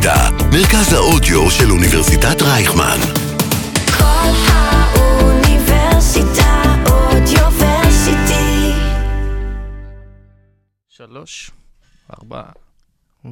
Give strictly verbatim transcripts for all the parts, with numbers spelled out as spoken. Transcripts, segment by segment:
האוניברסיטה, מרכז האודיו של אוניברסיטת רייכמן. כל האוניברסיטה אודיוורסיטי. שלוש, ארבע, ו...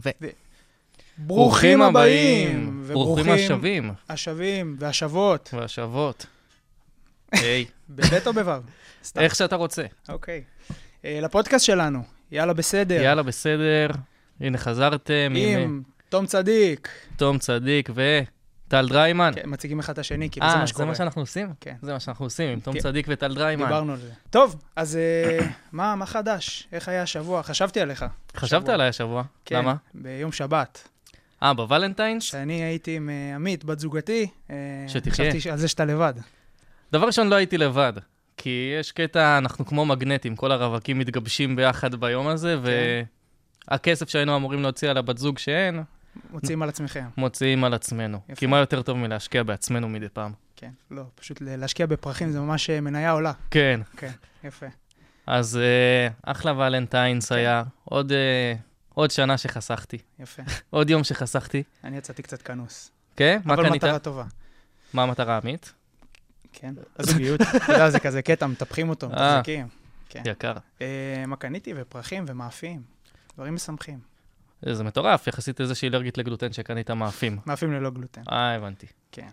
ברוכים הבאים, ברוכים השבים. השבים והשבות. והשבות. היי. בבית או בבב? איך שאתה רוצה. אוקיי. לפודקאסט שלנו, יאללה בסדר. יאללה בסדר. הנה חזרתם. עם תום צדיק. תום צדיק וטל דריימן. כן, מציגים אחד את השני, כאילו זה מה שקורה. זה מה שאנחנו עושים? כן. זה מה שאנחנו עושים, עם תום צדיק וטל דריימן. דיברנו על זה. טוב, אז מה, מה חדש? איך היה השבוע? חשבתי עליך. חשבת עליי השבוע? כן, למה? ביום שבת. אה, בוולנטיינס? שאני הייתי עם עמית, בת זוגתי. שתחיה. חשבתי על זה שאתה לבד. דבר ראשון, לא הייתי לבד. כי יש קטע, אנחנו כמו מגנטים, כל הרווקים מתגבשים ביחד ביום הזה, והכסף שהיינו אמורים להוציא על הבת זוג שאין, מוציאים על עצמכם. מוציאים על עצמנו. יפה. כי מה יותר טוב מלהשקיע בעצמנו מדי פעם? כן, לא, פשוט להשקיע בפרחים זה ממש מניה עולה. כן. כן, יפה. אז אה, אחלה ולנטיינס היה. עוד, אה, עוד שנה שחסכתי. יפה. עוד יום שחסכתי. אני יצאתי קצת כנוס. כן? מה אבל קנית? מטרה טובה. מה המטרה, עמית? כן, הזוגיות. אתה יודע, זה כזה קטע, מטפחים אותו, מתחזקים. כן. יקר. אה, מה קניתי? ופרחים ומאפים. דברים משמחים. זה מטורף, יחסית איזושהי אלרגית לגלוטן שקנית מאפים. מאפים ללא גלוטן. אה, הבנתי. כן.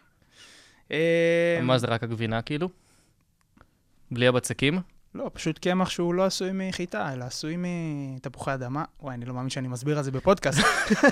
אה, מה זה, רק הגבינה כאילו? בלי הבצקים? לא, פשוט קמח שהוא לא עשוי מחיטה, אלא עשוי מתפוחי אדמה. וואי, אני לא מאמין שאני מסביר על זה בפודקאסט.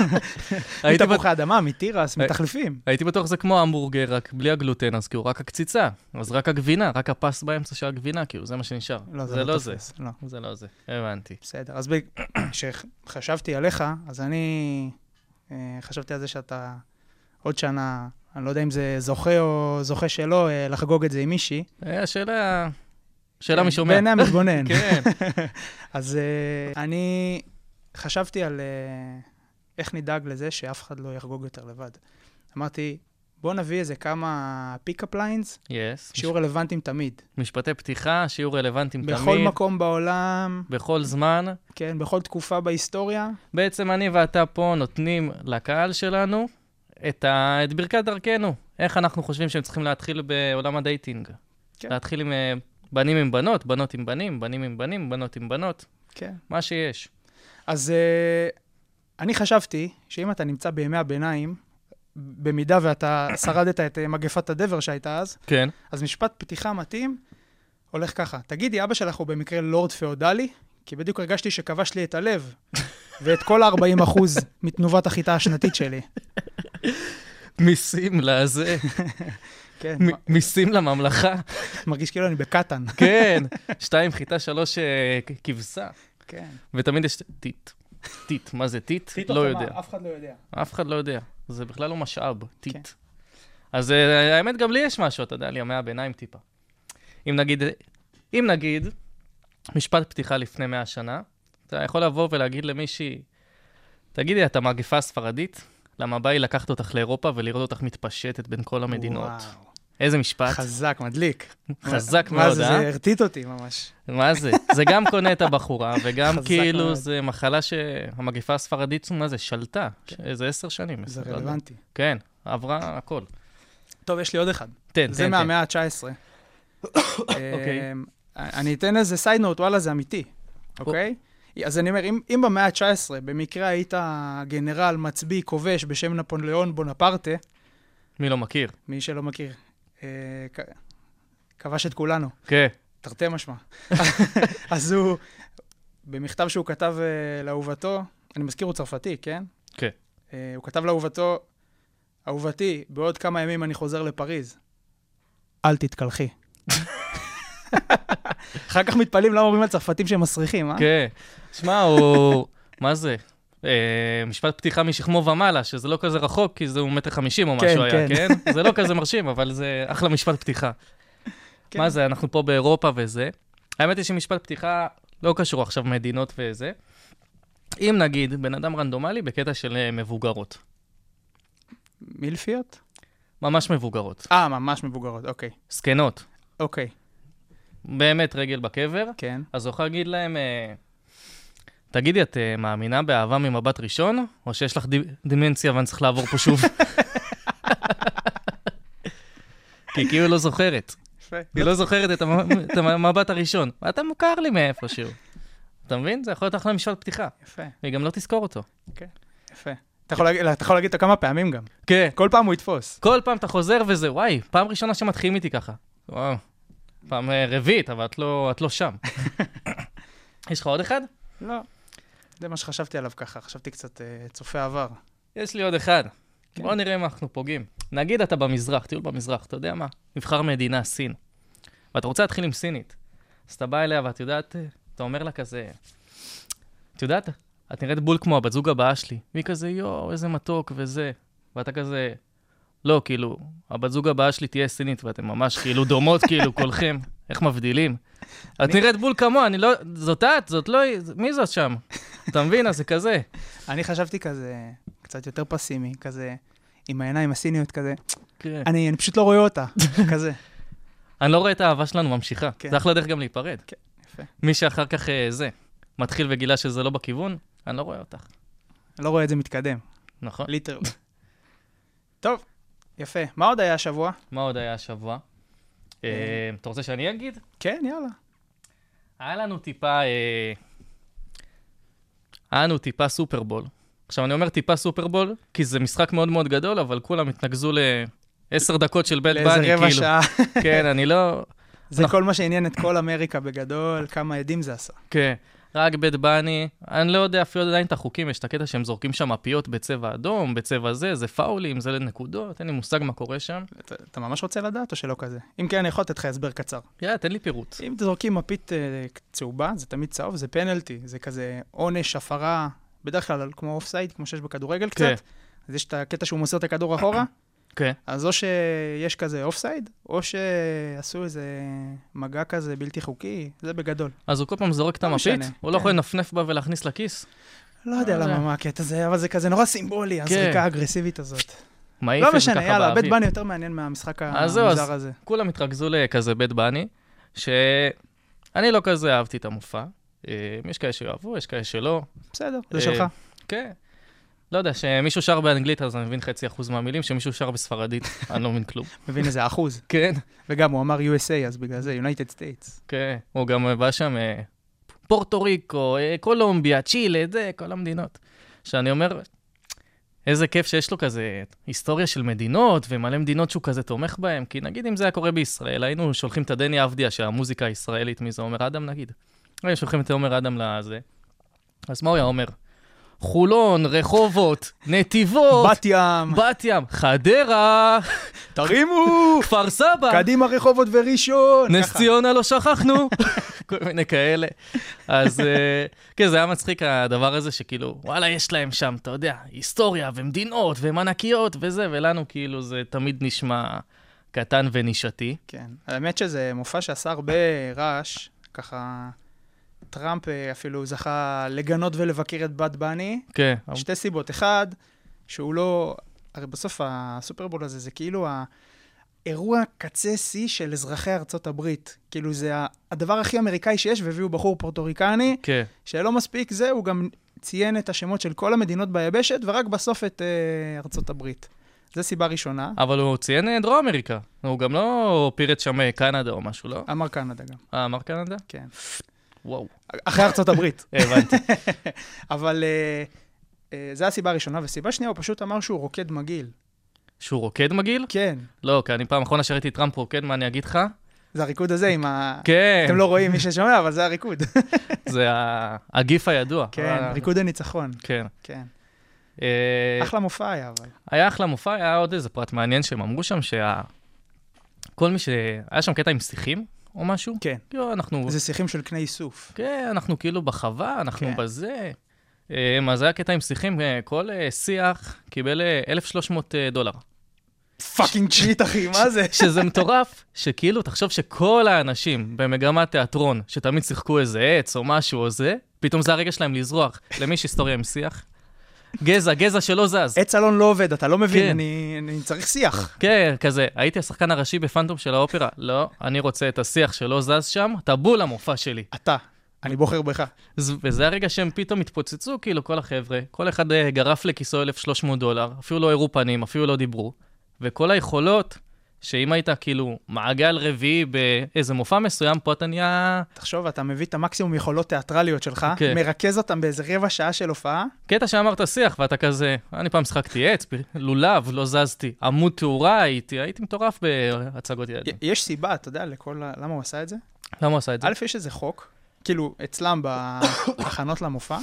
מתפוחי אדמה, מתירס, מתחליפים. הייתי בטוח זה כמו המבורגר, רק בלי הגלוטן, אז כאילו רק הקציצה. אז רק הגבינה, רק הפס באמצע של הגבינה, כאילו זה מה שנשאר. לא, זה זה לא לא זה. תופס. לא. זה לא זה. הבנתי. בסדר. אז כשחשבתי עליך, אז אני אה, חשבתי על זה שאתה עוד שנה, אני לא יודע אם זה זוכה או זוכה שלא, אה, לחגוג את זה עם מישהי. השאלה... שאלה מי שומע. בעיני המתבונן. כן. אז uh, אני חשבתי על uh, איך נדאג לזה שאף אחד לא יחגוג יותר לבד. אמרתי, בוא נביא איזה כמה פיק-אפ ליינס, Yes. שיהיו רלוונטיים תמיד. משפטי פתיחה, שיהיו רלוונטיים תמיד. בכל מקום בעולם, בכל זמן. כן, בכל תקופה בהיסטוריה. בעצם אני ואתה פה נותנים לקהל שלנו את, ה... את ברכת דרכנו. איך אנחנו חושבים שהם צריכים להתחיל בעולם הדייטינג. כן. להתחיל עם uh, בנים עם בנות, בנות עם בנים, בנים עם בנים, בנות עם בנות. כן. מה שיש. אז uh, אני חשבתי שאם אתה נמצא בימי הביניים, במידה ואתה שרדת את uh, מגפת הדבר שהייתה אז, כן. אז משפט פתיחה מתאים הולך ככה. תגידי, אבא שלך הוא במקרה לורד פאודלי? כי בדיוק הרגשתי שכבש לי את הלב, ואת כל ה-ארבעים אחוז מתנובת החיטה השנתית שלי. מיסים לזה. כן. מ- מיסים לממלכה. מרגיש כאילו אני בקטן. כן. שתיים חיטה, שלוש אה, כבשה. כן. ותמיד יש טיט. טיט. מה זה טיט? לא יודע. אף אחד לא יודע. אף אחד לא יודע. זה בכלל לא משאב. טיט. אז אה, האמת גם לי יש משהו, אתה יודע, לי ימי הביניים טיפה. אם נגיד, אם נגיד, משפט פתיחה לפני מאה שנה, אתה יכול לבוא ולהגיד למישהי, תגידי, אתה מגפה ספרדית? למה בא לי לקחת אותך לאירופה ולראות אותך מתפשטת בין כל המדינות? וואו. איזה משפט? חזק, מדליק. חזק מה מאוד, זה, אה? זה הרטיט אותי ממש. מה זה? זה גם קונה את הבחורה, וגם חזק כאילו מאוד. זה מחלה שהמגפה הספרדית, מה זה, שלטה. איזה עשר שנים. זה לא יודע. רלוונטי. כן, עברה הכל. טוב, יש לי עוד אחד. תן, זה תן, תן. מהמאה ה-תשע עשרה. אוקיי. אמ, אני אתן איזה סייד נוט, וואלה, זה אמיתי. אוקיי? אז אני אומר, אם, אם במאה ה-תשע עשרה במקרה היית גנרל, מצביא, כובש בשם נפוליאון בונפרטה, מי לא מכיר? מי שלא מכיר, אה, כ- כבש את כולנו, כן. תרתי משמע. אז הוא, במכתב שהוא כתב אה, לאהובתו, אני מזכיר, הוא צרפתי, כן? כן. אה, הוא כתב לאהובתו, אהובתי, בעוד כמה ימים אני חוזר לפריז. אל תתקלחי. אחר כך מתפעלים למה אומרים על צרפתים שהם מסריחים, אה? כן. שמע, הוא... מה זה? אה, משפט פתיחה משכמו ומעלה, שזה לא כזה רחוק, כי זה הוא מטר חמישים או משהו היה, כן. כן? זה לא כזה מרשים, אבל זה אחלה משפט פתיחה. כן. מה זה, אנחנו פה באירופה וזה. האמת היא שמשפט פתיחה לא קשור עכשיו מדינות וזה. אם נגיד, בן אדם רנדומלי בקטע של אה, מבוגרות. מילפיות? ממש מבוגרות. אה, ממש מבוגרות, אוקיי. סקנות. אוקיי, באמת רגל בקבר. כן. אז הוא יכול להגיד להם, אה, תגידי, את uh, מאמינה באהבה ממבט ראשון, או שיש לך ד... דמנציה ואני צריך לעבור פה שוב? כי כאילו לא זוכרת. היא לא זוכרת את, המ... את המבט הראשון. אתה מוכר לי מאיפשהו. אתה מבין? זה יכול להיות אחלה משפט פתיחה. יפה. והיא גם לא תזכור אותו. כן, יפה. אתה יכול להגיד, אתה יכול להגיד אותו כמה פעמים גם. כן. כל פעם הוא יתפוס. כל פעם אתה חוזר וזה, וואי, פעם ראשונה שמתחילים איתי ככה. וואו. פעם רביעית, אבל את לא, את לא שם. יש לך עוד אחד? לא. זה מה שחשבתי עליו ככה, חשבתי קצת uh, צופה עבר. יש לי עוד אחד. כן. בוא נראה אם אנחנו פוגעים. נגיד אתה במזרח, טיול במזרח, אתה יודע מה? נבחר מדינה, סין. ואתה רוצה להתחיל עם סינית. אז אתה בא אליה ואת יודעת, אתה אומר לה כזה, את יודעת, את נראית בול כמו הבת זוג הבאה שלי. והיא כזה, יו, איזה מתוק וזה. ואתה כזה, לא, כאילו, הבת זוג הבאה שלי תהיה סינית, ואתם ממש כאילו דומות, כאילו, כולכם. איך מבדילים? את נראית בול כמו, אני לא, זאת את, זאת לא, מי זאת שם? אתה מבין? אז זה כזה. אני חשבתי כזה, קצת יותר פסימי, כזה, עם העיניים הסיניות כזה. כן. אני, אני פשוט לא רואה אותה, כזה. אני לא רואה את האהבה שלנו ממשיכה. כן. זה אחלה דרך גם להיפרד. כן, יפה. מי שאחר כך אה, זה, מתחיל וגילה שזה לא בכיוון, אני לא רואה אותך. אני לא רואה את זה מתקדם. נכון? ליטר. טוב, יפה. מה עוד היה השבוע? מה עוד היה השבוע? אה, אתה רוצה שאני אגיד? כן, יאללה. היה לנו טיפה, אה, היה לנו טיפה סופרבול. עכשיו אני אומר טיפה סופרבול, כי זה משחק מאוד מאוד גדול, אבל כולם התנגזו לעשר דקות של בית לאיזה בני, רבע כאילו. שעה. כן, אני לא... זה כל מה שעניין את כל אמריקה בגדול, כמה עדים זה עשה. כן, רק בית בני, אני לא יודע אפילו עדיין את החוקים, יש את הקטע שהם זורקים שם מפיות בצבע אדום, בצבע זה, זה פאולים, זה לנקודות, אין לי מושג מה קורה שם. אתה, אתה ממש רוצה לדעת או שלא כזה? אם כן, אני יכול לתת לך הסבר קצר. יאללה, תן לי פירוט. אם תזורקים מפית אה, צהובה, זה תמיד צהוב, זה פנלטי, זה כזה עונש, הפרה, בדרך כלל כמו אופסייד, כמו שיש בכדורגל כן. קצת. אז יש את הקטע שהוא מוסר את הכדור אחורה, כן. אז או שיש כזה אופסייד, או שעשו איזה מגע כזה בלתי חוקי, זה בגדול. אז הוא כל פעם זורק את לא המפית, משנה, הוא לא כן. יכול לנפנף בה ולהכניס לכיס? לא יודע לא למה יודע. מה הקטע הזה, אבל זה כזה נורא סימבולי, הזריקה האגרסיבית הזאת. מעיף לא את זה משנה, ככה יאללה, בית באוויר. בני יותר מעניין מהמשחק אז זהו, אז המוזר הזה. כולם התרכזו לכזה בית בני, שאני לא כזה אהבתי את המופע. אה, יש כאלה שאוהבו, יש כאלה שלא. בסדר, זה אה, שלך. כן. לא יודע, שמישהו שר באנגלית, אז אני מבין חצי אחוז מהמילים, שמישהו שר בספרדית, אני לא מבין כלום. מבין איזה אחוז. כן, וגם הוא אמר יו אס איי, אז בגלל זה, United States. כן. הוא גם בא שם אה, פורטו ריקו, אה, קולומביה, צ'ילה, זה, כל המדינות. שאני אומר, איזה כיף שיש לו כזה היסטוריה של מדינות, ומלא מדינות שהוא כזה תומך בהם, כי נגיד אם זה היה קורה בישראל, היינו שולחים את הדני אבדיה, שהמוזיקה הישראלית, מי זה עומר אדם נגיד. היינו שולחים את עומר אדם לזה. אז מה הוא היה אומר? חולון, רחובות, נתיבות, בת ים, בת ים, חדרה, תרימו, כפר סבא, קדימה רחובות וראשון. נס ככה. ציונה לא שכחנו, כל מיני כאלה. אז אה, כן, זה היה מצחיק הדבר הזה שכאילו, וואלה, יש להם שם, אתה יודע, היסטוריה ומדינות ומנקיות וזה, ולנו כאילו זה תמיד נשמע קטן ונישתי. כן, האמת שזה מופע שעשה הרבה רעש, ככה טראמפ אפילו זכה לגנות ולבקר את בת בני. כן. שתי סיבות. אחד, שהוא לא, הרי בסוף הסופרבול הזה זה כאילו האירוע קצה C של אזרחי ארצות הברית. כאילו זה הדבר הכי אמריקאי שיש, והביאו בחור פורטוריקני, כן. שלא מספיק זה, הוא גם ציין את השמות של כל המדינות ביבשת, ורק בסוף את uh, ארצות הברית. זו סיבה ראשונה. אבל הוא ציין אה, דרום אמריקה. הוא גם לא פירט שם אה, קנדה או משהו, לא? אמר קנדה גם. אה, אמר קנדה? כן. וואו. אחרי ארצות הברית. הבנתי. אבל uh, uh, זו הסיבה הראשונה, וסיבה שנייה, הוא פשוט אמר שהוא רוקד מגעיל. שהוא רוקד מגיל? כן. לא, כי אני פעם אחרונה שראיתי טראמפ רוקד, מה אני אגיד לך? זה הריקוד הזה עם ה... כן. אתם לא רואים מי ששומע, אבל זה הריקוד. זה ה- הגיף הידוע. כן, ה- ריקוד הניצחון. כן. כן. אה, אחלה מופע היה, אבל. היה אחלה מופע, היה עוד איזה פרט מעניין שהם אמרו שם שה... כל מי ש... היה שם קטע עם שיחים או משהו? כן. כאילו, אנחנו... זה שיחים של קני איסוף. כן, אנחנו כאילו בחווה, אנחנו כן. בזה. אה, אז היה קטע עם שיחים, אה, כל אה, שיח קיבל אה, אלף ושלוש מאות דולר. פאקינג צ'יט, אחי, מה זה? שזה מטורף, שכאילו, תחשוב שכל האנשים במגמת תיאטרון, שתמיד שיחקו איזה עץ או משהו או זה, פתאום זה הרגע שלהם לזרוח. למי יש היסטוריה עם שיח? גזע, גזע שלא זז. עץ אלון לא עובד, אתה לא מבין, כן. אני אני צריך שיח. כן, כזה, הייתי השחקן הראשי בפנטום של האופרה. לא, אני רוצה את השיח שלא זז שם, אתה בול המופע שלי. אתה. אני בוחר בך. וזה הרגע שהם פתאום התפוצצו, כאילו, כל החבר'ה, כל אחד גרף לכיסו אלף ושלוש מאות דולר, אפילו לא הראו פנים, אפילו לא דיברו, וכל היכולות, שאם היית כאילו מעגל רביעי באיזה מופע מסוים, פה אתה נהיה... תחשוב, אתה מביא את המקסימום יכולות תיאטרליות שלך, okay. מרכז אותם באיזה רבע שעה של הופעה. קטע שאמרת שיח, ואתה כזה, אני פעם שחקתי עץ, לולב, לא זזתי, עמוד תאורה הייתי, הייתי מטורף בהצגות ילדים. יש סיבה, אתה יודע, לכל... למה הוא עשה את זה? למה הוא עשה את זה? א', יש איזה חוק, כאילו, אצלם בהכנות למופע,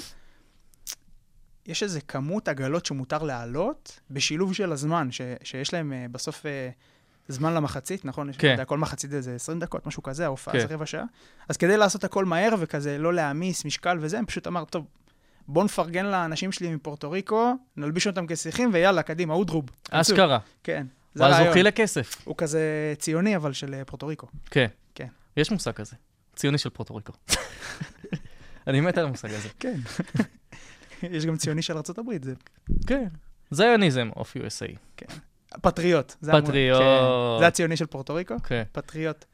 יש איזה כמות עגלות שמותר לעלות, בשילוב של הזמן, ש... שיש להם בסוף... זמן למחצית, נכון? כן. יודע, כל מחצית זה עשרים דקות, משהו כזה, ההופעה זה רבע שעה. אז כדי לעשות הכל מהר וכזה, לא להעמיס משקל וזה, הם פשוט אמר, טוב, בוא נפרגן לאנשים שלי מפורטו ריקו, נלביש אותם כשיחים, ויאללה, קדימה, אודרוב. אשכרה. כן. ואז הוא חילק כסף. הוא כזה ציוני, אבל של פורטו ריקו. כן. כן. יש מושג כזה. ציוני של פורטו ריקו. אני מת על המושג הזה. כן. יש גם ציוני של ארצות הברית, זה... כן. זיוניזם of יו אס איי. כן. פטריוט. פטריוט. כן. זה הציוני של פורטו ריקו? כן. פטריוט.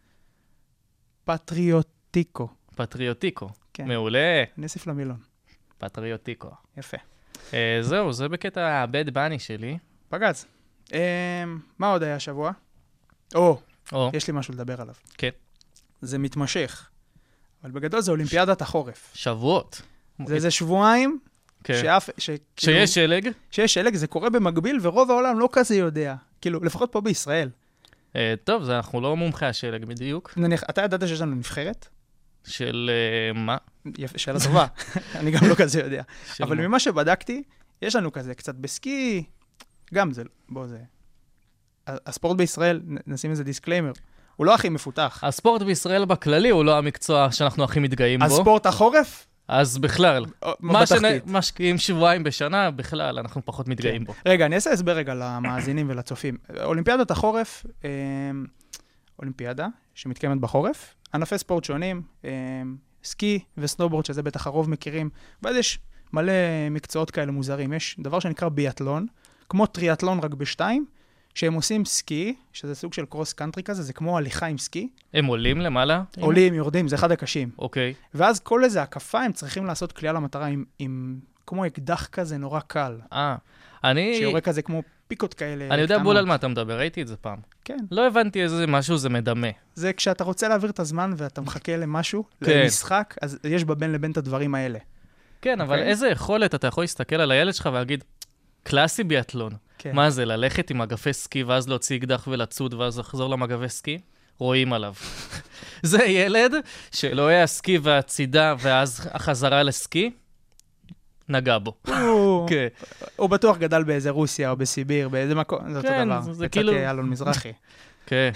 פטריוטיקו. פטריוטיקו. כן. מעולה. נוסיף למילון. פטריוטיקו. יפה. Uh, זהו, זה בקטע הבד בני שלי. פגז. Uh, מה עוד היה השבוע? או, oh. יש לי משהו לדבר עליו. כן. זה מתמשך. אבל בגדול זה אולימפיאדת החורף. שבועות. זה איזה שבועיים. כן. שאף, ש, שיש כאילו, שלג? שיש שלג, זה קורה במקביל, ורוב העולם לא כזה יודע. כאילו, לפחות פה בישראל. Uh, טוב, זה אנחנו לא מומחי השלג בדיוק. נניח, אתה ידעת שיש לנו נבחרת? של uh, מה? יפה, שאלה טובה. אני גם לא כזה יודע. אבל מה? ממה שבדקתי, יש לנו כזה קצת בסקי, גם זה, בוא זה. הספורט בישראל, נשים איזה דיסקליימר, הוא לא הכי מפותח. הספורט בישראל בכללי הוא לא המקצוע שאנחנו הכי מתגאים בו. הספורט החורף? אז בכלל, מה שמשקיעים שבועיים בשנה, בכלל, אנחנו פחות מתגאים בו. רגע, אני אעשה הסבר רגע למאזינים ולצופים. אולימפיאדת החורף, אולימפיאדה שמתקיימת בחורף, ענפי ספורט שונים, סקי וסנובורד, שזה בטח הרוב מכירים, ואז יש מלא מקצועות כאלה מוזרים. יש דבר שנקרא ביאטלון, כמו טריאטלון רק בשתיים, שהם עושים סקי, שזה סוג של קרוס קאנטרי כזה, זה כמו הליכה עם סקי. הם עולים למעלה? עולים, יורדים, זה אחד הקשים. אוקיי. ואז כל איזה הקפה, הם צריכים לעשות כלייה למטרה עם, עם כמו אקדח כזה נורא קל. אה, אני... שיורה כזה כמו פיקות כאלה. אני יודע בול על מה אתה מדבר, ראיתי את זה פעם. כן. לא הבנתי איזה משהו זה מדמה. זה כשאתה רוצה להעביר את הזמן ואתה מחכה למשהו, כן. למשחק, אז יש בבין לבין את הדברים האלה. כן, אבל איזה יכולת אתה יכול להסתכל על הילד שלך ולהגיד, קלאסי ביאטלון. כן. מה זה, ללכת עם מגפי סקי ואז להוציא אקדח ולצוד ואז לחזור למגפי סקי? רואים עליו. זה ילד שלא היה סקי והצידה ואז החזרה לסקי, נגע בו. הוא בטוח גדל באיזה רוסיה או בסיביר, באיזה מקום, זה אותו דבר. זה כאילו... קצת אלון מזרחי. כן.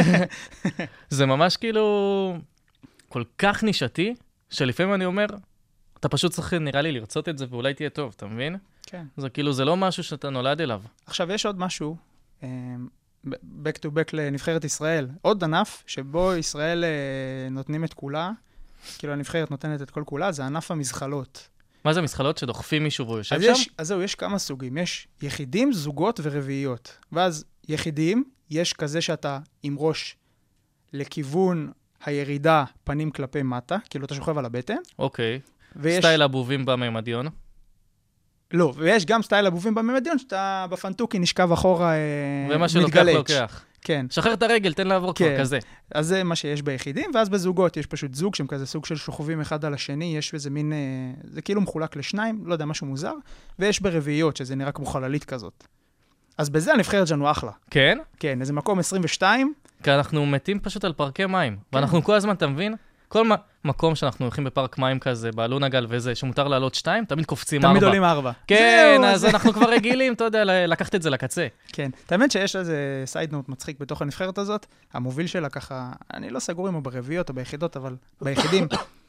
זה ממש כאילו כל כך נישתי, שלפעמים אני אומר, אתה פשוט צריך נראה לי לרצות את זה ואולי תהיה טוב, אתה מבין? כן. זה כאילו, זה לא משהו שאתה נולד אליו. עכשיו, יש עוד משהו, back to back לנבחרת ישראל, עוד ענף שבו ישראל נותנים את כולה, כאילו הנבחרת נותנת את כל כולה, זה ענף המזחלות. מה זה מזחלות? שדוחפים מישהו והוא יושב אז שם? יש, אז זהו, יש כמה סוגים. יש יחידים, זוגות ורביעיות. ואז יחידים, יש כזה שאתה עם ראש לכיוון הירידה פנים כלפי מטה, כאילו אתה שוכב על הבטן. אוקיי. ויש... סטייל הבובים בממדיון? לא, ויש גם סטייל הבובים בממדיון, שאתה בפנטוקי נשכב אחורה מתגלץ'. ומה שלוקח לוקח. כן. שחרר את הרגל, תן לעבור כן. כבר כזה. אז זה מה שיש ביחידים, ואז בזוגות יש פשוט זוג שהם כזה סוג של שוכבים אחד על השני, יש איזה מין, זה כאילו מחולק לשניים, לא יודע, משהו מוזר, ויש ברביעיות, שזה נראה כמו חללית כזאת. אז בזה הנבחרת שלנו אחלה. כן? כן, איזה מקום עשרים ושתיים. כי אנחנו מתים פשוט על פארקי מים, כן. ואנחנו כל הזמן, אתה מבין? כל מקום שאנחנו הולכים בפארק מים כזה, באלונגל וזה, שמותר לעלות שתיים, תמיד קופצים ארבע. תמיד עולים ארבע. כן, אז אנחנו כבר רגילים, אתה יודע, לקחת את זה לקצה. כן. תאמת שיש איזה סייד-נוט מצחיק בתוך הנבחרת הזאת, המוביל שלה ככה, אני לא סגור אם הוא ברביעיות או ביחידות, אבל ביחידים.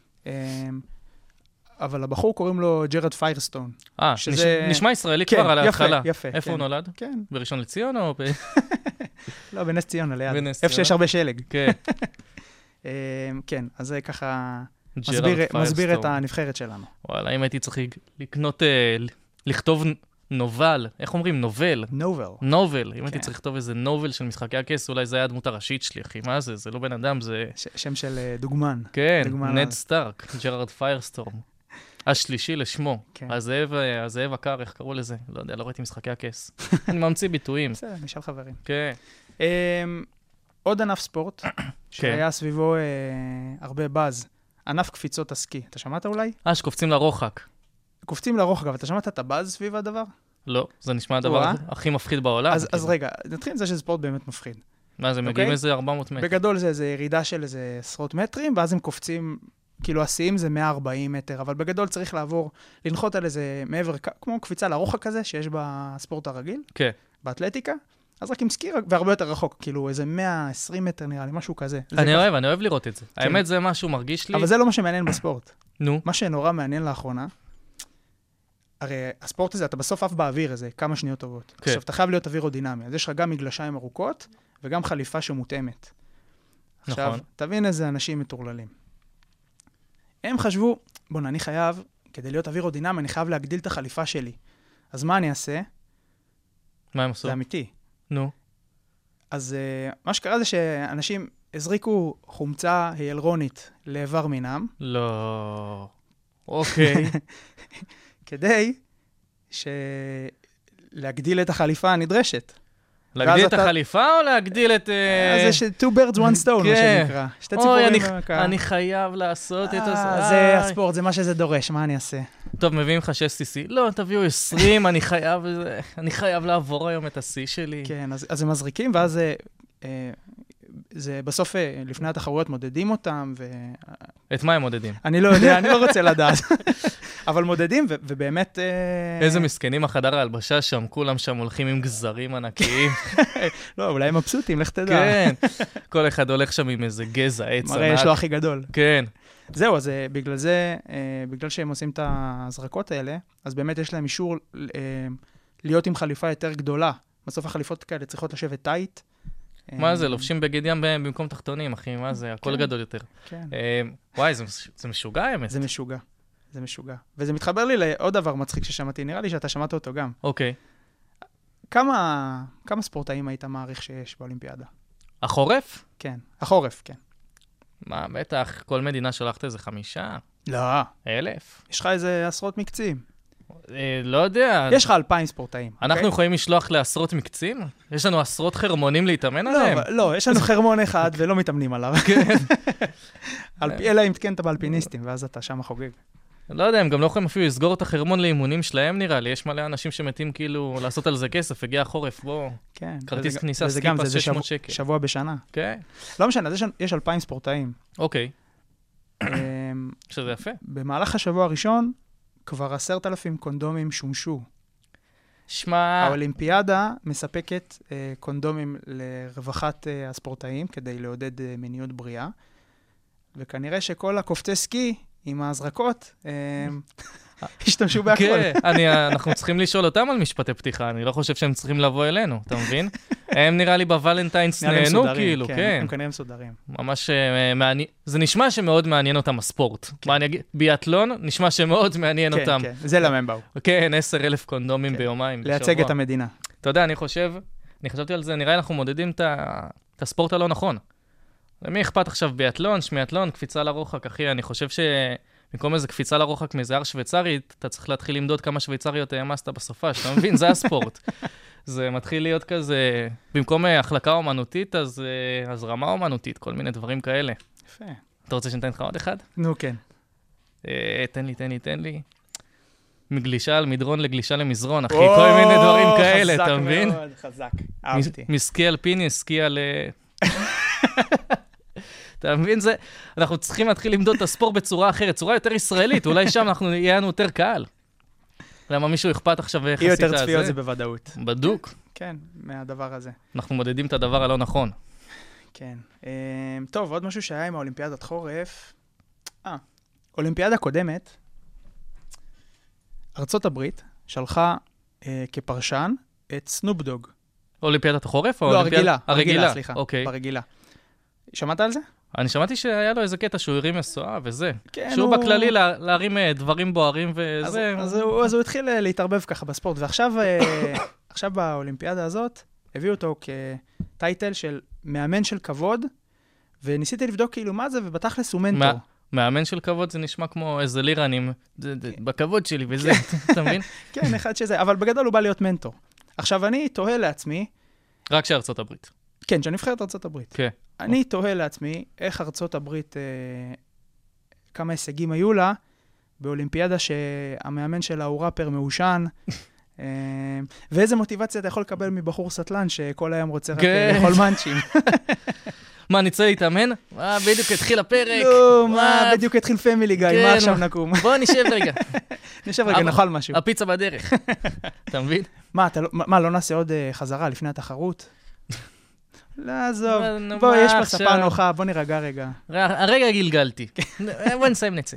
אבל הבחור קוראים לו ג'רד פיירסטון. אה, נשמע ישראלי כבר על ההתחלה. יפה, יפה. איפה הוא נולד? כן. בראשון לציון או ב... לא, בנס ציון, ליד. איפה שיש הרבה שלג. כן. כן, אז זה ככה מסביר את הנבחרת שלנו. וואלה, אם הייתי צריך לקנות, לכתוב נובל, איך אומרים? נובל. נובל. נובל. אם כן. הייתי צריך לכתוב איזה נובל של משחקי הכס, אולי זה היה הדמות הראשית שלי, אחי. מה זה? זה לא בן אדם, זה... ש- שם של אה, דוגמן. כן, דוגמן נד אז. סטארק, ג'רארד פיירסטורם. השלישי לשמו. כן. הזאב, הזאב הקר, איך קראו לזה? לא יודע, לא ראיתי משחקי הכס. אני ממציא ביטויים. בסדר, נשאל חברים. כן. אמ, עוד ענף ספורט, שהיה סביבו אה, הרבה באז, ענף קפיצות הסקי. אתה שמעת אולי? אה, שקופצים לרוחק. קופצים לרוחק, אבל אתה שמעת את הבאז סביב הדבר? לא, זה נשמע הדבר וואה. הכי מפחיד בעולם. אז, אז כאילו. רגע, נתחיל עם זה שזה ספורט באמת מפחיד. מה, זה מגיעים אוקיי? איזה ארבע מאות מטר. בגדול זה איזה ירידה של איזה עשרות מטרים, ואז הם קופצים, כאילו השיאים זה מאה וארבעים מטר, אבל בגדול צריך לעבור, לנחות על איזה מעבר, כמו קפיצה לרוחק כזה, שיש בספורט הרגיל, כן. באתלטיקה, אז רק עם סקי, והרבה יותר רחוק, כאילו איזה מאה ועשרים מטר נראה לי, משהו כזה. זה אני ככה. אוהב, אני אוהב לראות את זה. האמת זה משהו מרגיש לי... אבל זה לא מה שמעניין בספורט. נו. מה שנורא מעניין לאחרונה, הרי הספורט הזה, אתה בסוף אף באוויר איזה כמה שניות טובות. כן. עכשיו, אתה חייב להיות אווירודינמי, אז יש לך גם מגלשיים ארוכות, וגם חליפה שמותאמת. עכשיו, נכון. תבין איזה אנשים מטורללים. הם חשבו, בוא, אני חייב, כדי להיות אווירודינמי, אני חייב להגדיל את החליפה שלי. אז מה אני אעשה? מה הם עשו? זה אמיתי. נו. אז uh, מה שקרה זה שאנשים הזריקו חומצה היאלרונית לאיבר מינם, לא. אוקיי. כדי ש... להגדיל את החליפה הנדרשת. להגדיל את אתה- החליפה או להגדיל את... אה, אז זה ש- two birds, one stone, מה כן. שנקרא. שתי אוי, ציפורים אני- במכה. אני חייב לעשות את אה, זה. זה הספורט, זה מה שזה דורש, מה אני אעשה? טוב, מביאים לך שש סי סי. לא, תביאו עשרים, אני חייב... אני חייב לעבור היום את השיא שלי. כן, אז אז הם מזריקים, ואז זה... אה, זה בסוף, אה, לפני התחרויות מודדים אותם, ואני את מה הם מודדים? לא יודע, אני לא רוצה לדעת. אבל מודדים, ו- ובאמת... אה, איזה מסכנים החדר ההלבשה שם, כולם שם הולכים עם גזרים ענקיים. לא, אולי הם מבסוטים, לך תדע. כן. כל אחד הולך שם עם איזה גזע, עץ מראה יש לו הכי גדול. כן. זהו, אז אה, בגלל זה, אה, בגלל שהם עושים את ההזרקות האלה, אז באמת יש להם אישור אה, להיות עם חליפה יותר גדולה. בסוף החליפות כאלה צריכות לשבת טייט. מה זה, לובשים בגד ים במקום תחתונים, אחי, מה זה, הכל כן. גדול יותר. כן. אה, וואי, זה מש- זה משוגע, האמת. זה משוגע. זה משוגע. וזה מתחבר לי לעוד דבר מצחיק ששמעתי, נראה לי שאתה שמעת אותו גם. אוקיי. כמה, כמה ספורטאים היית מעריך שיש באולימפיאדה? החורף? כן. החורף, כן. מה, בטח, כל מדינה שולחת איזה חמישה, לא. אלף. יש לך איזה עשרות מקצים. אה, לא יודע. יש לך אלפיים ספורטאים. אנחנו אוקיי? יכולים לשלוח לעשרות מקצים? יש לנו עשרות חרמונים להתאמן לא, עליהם? אבל- לא, יש לנו חרמון אחד ולא מתאמנים עליו. כן. על פי- אלא אם כן אתה באלפיניסטים, ואז אתה שם חוגג. לא יודע, הם גם לא יכולים אפילו לסגור את החרמון לאימונים שלהם, נראה לי. יש מלא אנשים שמתים כאילו לעשות על זה כסף, הגיע החורף, בוא. כן. כרטיס וזה- כניסה וזה סקי גם, פס זה- זה שש מאות שבוע- שקל. שבוע בשנה. כן, לא משנה, אז יש- יש אלפיים ספורטאים. אוקיי, אמ, שזה יפה. במהלך השבוע הראשון, כבר עשרת אלפים קונדומים שומשו. שמע, האולימפיאדה מספקת אה, קונדומים לרווחת אה, הספורטאים, כדי לעודד אה, מיניות בריאה, וכנראה שכל הקופצי סקי עם ההזרקות אה, השתמשו בהכל. כן, אני- אנחנו צריכים לשאול אותם על משפטי פתיחה, אני לא חושב שהם צריכים לבוא אלינו, אתה מבין? הם נראה לי בוולנטיינס נראה לי נהנו, מסודרים, כאילו, כן. הם כנראה מסודרים. ממש אה, מעניין, זה נשמע שמאוד מעניין אותם הספורט. מה אני אגיד? ביאטלון נשמע שמאוד מעניין כן, אותם. כן, זה למה הם באו. כן, עשר אלף קונדומים כן. ביומיים. לייצג בשבוע. את המדינה. אתה יודע, אני חושב, אני חשבתי על זה, נראה לי אנחנו מודדים את ה- את הספורט הלא נכון. למי אכפת עכשיו ביאטלון, שמיאטלון, קפיצה לרוחק, אחי, אני חושב שבמקום איזה קפיצה לרוחק מאיזה הר שוויצרית, אתה צריך להתחיל למדוד כמה שוויצריות העמסת בסופה, שאתה מבין? זה הספורט. זה מתחיל להיות כזה, במקום אה, החלקה אומנותית, אז אה, הזרמה אומנותית, כל מיני דברים כאלה. יפה. אתה רוצה שניתן לך עוד אחד? נו, כן. אה, תן לי, תן לי, תן לי. מגלישה על מדרון לגלישה למזרון, אחי, כל מיני דברים או, כאלה, חזק אתה מבין? מאוד, חזק. אהבתי. מסקי אלפיני, סקי על... אתה מבין? זה... אנחנו צריכים להתחיל למדוד את הספורט בצורה אחרת, צורה יותר ישראלית, אולי שם אנחנו נהיה לנו יותר קהל. למה מישהו אכפת עכשיו איך יהיו עשית יותר את צפיות זה? זה בוודאות. בדוק. כן, מהדבר הזה. אנחנו מודדים את הדבר הלא נכון. כן. אמ, טוב, עוד משהו שהיה עם האולימפיאדת חורף. אה, אולימפיאדה קודמת, ארצות הברית שלחה אה, כפרשן את סנופ דוג. אולימפיאדת החורף? או לא, אולימפיאד- הרגילה. הרגילה, סליחה. אוקיי. ברגילה. שמעת על זה? אני שמעתי שהיה לו איזה קטע שהוא הרים מסועה וזה. כן, שהוא הוא- בכללי לה- להרים אה, דברים בוערים אז, וזה. אז, הוא, אז הוא התחיל אה, להתערבב ככה בספורט, ועכשיו אה, עכשיו באולימפיאדה הזאת, הביאו אותו כטייטל של מאמן של כבוד, וניסיתי לבדוק כאילו מה זה, ובתכלס הוא מנטור. מה- מאמן של כבוד זה נשמע כמו איזה לירנים, זה- זה- בכבוד שלי וזה, אתה מבין? כן, אחד שזה, אבל בגדול הוא בא להיות מנטור. עכשיו, אני תוהה לעצמי, רק שארצות הברית. כן, שנבחרת ארצות הברית. כן. אני תוהה לעצמי איך ארצות הברית, אה, כמה הישגים היו לה, באולימפיאדה שהמאמן שלה הוא ראפר מעושן, אה, ואיזה מוטיבציה אתה יכול לקבל מבחור סטלן שכל היום רוצה רק כן. לאכול מאנצ'ים. מה, נצא להתאמן? אה, בדיוק התחיל הפרק. לא, מה, מה, בדיוק התחיל פמילי גיא, כן, מה עכשיו מה. נקום? בוא נשב רגע. נשב רגע, אבל- נאכל משהו. הפיצה בדרך. אתה מבין? מה, אתה לא- מה, לא נעשה עוד אה, חזרה לפני התחרות? לא, עזוב. מה, נו, בוא, מה יש פה עכשיו? ספה נוחה, בוא נירגע רגע. הרגע גלגלתי. בוא נסיים נצא.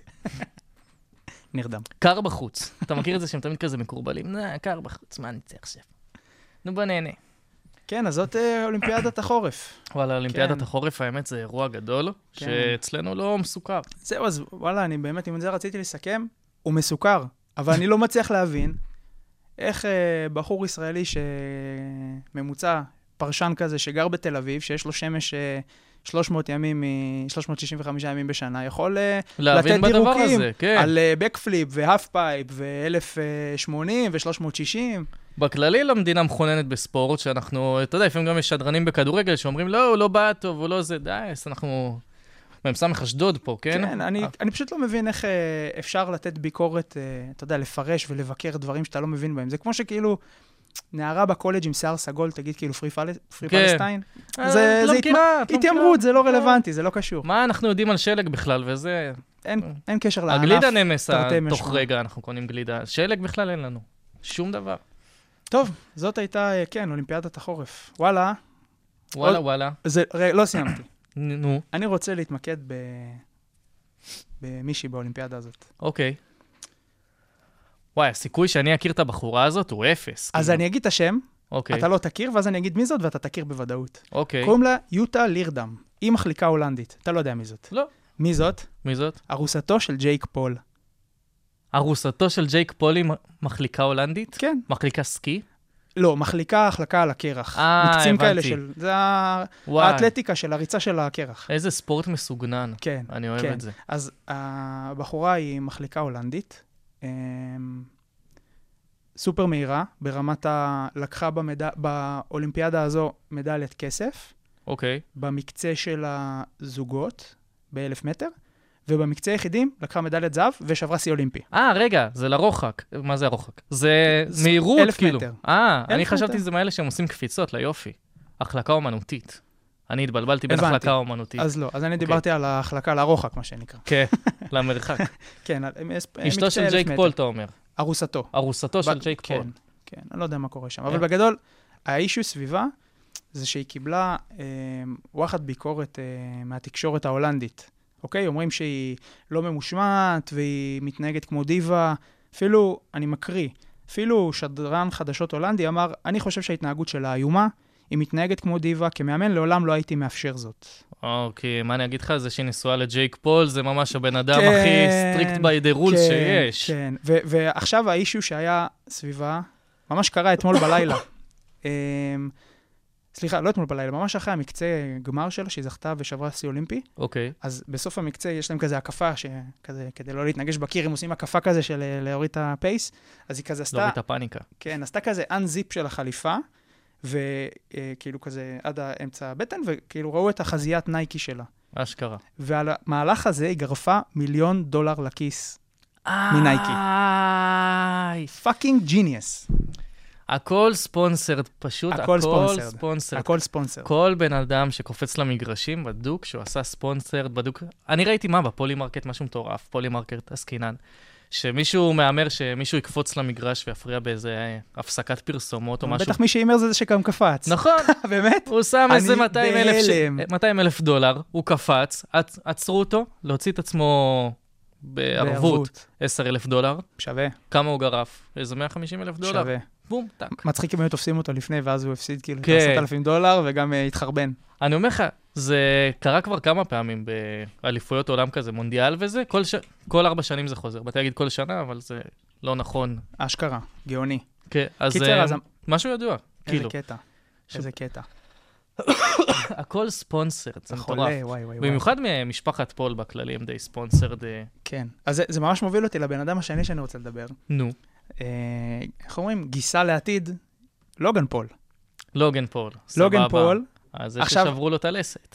נרדם. קר בחוץ. אתה מכיר את זה שהם תמיד כזה מקורבלים? נה, קר בחוץ, מה נצא עכשיו? נו, בוא נהנה. כן, אז זאת אה, אולימפיאדת החורף. וואלה, אולימפיאדת כן. החורף, האמת, זה אירוע גדול, כן. שאצלנו לא מסוכר. זהו, אז וואלה, אני באמת, עם זה רציתי לסכם, הוא מסוכר, אבל אני לא מצליח להבין איך אה, בחור ישראלי שממוצע, פרשן כזה, שגר בתל אביב, שיש לו שמש אה, שלוש מאות ימים, מ- שלוש מאות שישים וחמישה ימים בשנה, יכול אה, להבין לתת בדבר דירוקים הזה, כן. על אה, בקפליפ והאף פייפ ו-אלף ושמונים ו-שלוש מאות שישים. בכללי למדינה מכוננת בספורט, שאנחנו, אתה יודע, לפעמים גם יש שדרנים בכדורגל שאומרים, לא, הוא לא בא טוב, הוא לא זה, די, אז אנחנו... ממסמך אשדוד פה, כן? כן, אני, אני פשוט לא מבין איך אה, אפשר לתת ביקורת, אה, אתה יודע, לפרש ולבקר דברים שאתה לא מבין בהם. זה כמו שכאילו, נערה בקולג' עם שיער סגול, תגיד כאילו פרי, פל... פרי כן. פלסטיין. אה, זה, את לא זה מכירה, את לא התיימרות, זה לא מכירה. רלוונטי, זה לא קשור. מה אנחנו יודעים על שלג בכלל, וזה... אין, אין קשר לענף. הגלידה נמסה, תרתי תוך משמע. רגע אנחנו קונים גלידה. שלג בכלל אין לנו. שום דבר. טוב, זאת הייתה, אה, כן, אולימפיאדת החורף. וואלה, וואלה, עוד- וואלה. זה, ר... לא סיימתי. נו, אני רוצה להתמקד ב... במישהי באולימפיאדה הזאת. אוקיי. וואי, הסיכוי שאני אכיר את הבחורה הזאת הוא אפס. אז כאילו. אני אגיד את השם, אוקיי, אתה לא תכיר, ואז אני אגיד מי זאת, ואתה תכיר בוודאות. אוקיי. קוראים לה יוטה לירדם. היא מחליקה הולנדית. אתה לא יודע מי זאת. לא. מי זאת? מי זאת? ארוסתו של ג'ייק פול. ארוסתו של ג'ייק פולי מ- מחליקה הולנדית? כן. מחליקה סקי? לא, מחליקה החלקה על הקרח. אה, מקצים הבנתי. כאלה של... זה ה- וואי, האתלטיקה של הריצה של הקרח. איזה ספורט מסוגנן. כן. אני אוהב כן. את זה. אז הבחורה היא מחליקה הולנדית. אמ, סופר מהירה, ברמת ה... לקחה במד... באולימפיאדה הזו מדליית כסף, אוקיי. במקצה של הזוגות, באלף מטר, ובמקצה היחידים לקחה מדליית זהב ושברה שיא אולימפי. אה, רגע, זה לרוחק. מה זה הרוחק? זה זה מהירות, אלף כאילו. מטר. אה, אני אלף חשבתי מטר. שזה מאלה שהם עושים קפיצות, ליופי. החלקה אומנותית. אני התבלבלתי בין הבנתי. החלקה אומנותית. אז לא, אז אני אוקיי. דיברתי על ההחלקה לרוחק, מה שנקרא. כן, למרחק. כן, על- הם- הם- אשתו מקצה של אלף ג'ייק מטר. פול, אתה אומר. ארוסתו. ארוסתו של ב- ג'ייק כן, פול. כן, אני לא יודע מה קורה שם. אבל כן. בגדול, האישו סביבה זה שהיא קיבלה אה, וואחד ביקורת אה, מהתקשורת ההולנדית. אוקיי? אומרים שהיא לא ממושמעת והיא מתנהגת כמו דיבה. אפילו, אני מקריא, אפילו שדרן חדשות הולנדי אמר, אני חושב שההתנהגות שלה איומה, היא מתנהגת כמו דיבה, כמאמן לעולם לא הייתי מאפשר זאת. אוקיי, מה אני אגיד לך? זה שהיא נשואה לג'ייק פול, זה ממש הבן אדם כן, הכי סטריקט ביי דה רולס כן, שיש. כן, ו- ועכשיו האישו שהיה סביבה, ממש קרה אתמול בלילה. אמ, סליחה, לא אתמול בלילה, ממש אחרי המקצה גמר שלה, שהיא זכתה ושברה שיא אולימפי, אוקיי. אז בסוף המקצה יש להם כזה הקפה, שכזה, כדי לא להתנגש בקיר, הם עושים הקפה כזה של אה, להוריד את הפייס, אז היא כזה עשתה, להוריד את הפאניקה. כן, עשתה כזה אנזיפ של החליפה, וכאילו כזה עד האמצע הבטן, וכאילו ראו את החזיית נייקי שלה. אשכרה. ועל המהלך הזה היא גרפה מיליון דולר לכיס. מנייקי. איי, פאקינג ג'יניוס. הכל ספונסרד, פשוט הכל הכל ספונסרד. ספונסרד. הכל ספונסר. כל בן אדם שקופץ למגרשים בדוק, שהוא עשה ספונסרד בדוק. אני ראיתי מה בפולי מרקט, משהו מטורף, פולי מרקט עסקינן, שמישהו מאמר שמישהו יקפוץ למגרש ויפריע באיזה אה, הפסקת פרסומות או משהו. בטח מי שאימר זה זה שגם קפץ. נכון, באמת? הוא שם איזה אני מאתיים אלף ש- בהלם. מאתיים אלף דולר, הוא קפץ, עצ- עצרו אותו, להוציא את עצמו בערבות עשרה אלף דולר. שווה, כמה הוא גרף? איזה מאה וחמישים אלף דולר. שווה. בום, טק. מצחיק אם היו תופסים אותו לפני, ואז הוא הפסיד כאילו כן. עשרת אלפים דולר, וגם אה, התחרבן. אני אומר לך, זה קרה כבר כמה פעמים באליפויות עולם כזה, מונדיאל וזה, כל, ש... כל ארבע שנים זה חוזר. באתי להגיד כל שנה, אבל זה לא נכון. אשכרה, גאוני. כן, אז קיצר, אז... משהו ידוע, איזה כאילו. קטע, איזה קטע. הכל ספונסרד, זה מטורף. וואי, וואי, וואי. במיוחד ממשפחת פול בכללי, הם די ספונסרד. כן, אז זה, זה ממש מוביל אותי לבן אדם השני שאני רוצה לדבר. נו. אה, איך אומרים? גיסה לעתיד, לוגן פול. לוגן פול, לוגן סבבה. פול. אז זה עכשיו- ששברו לו את הלסת.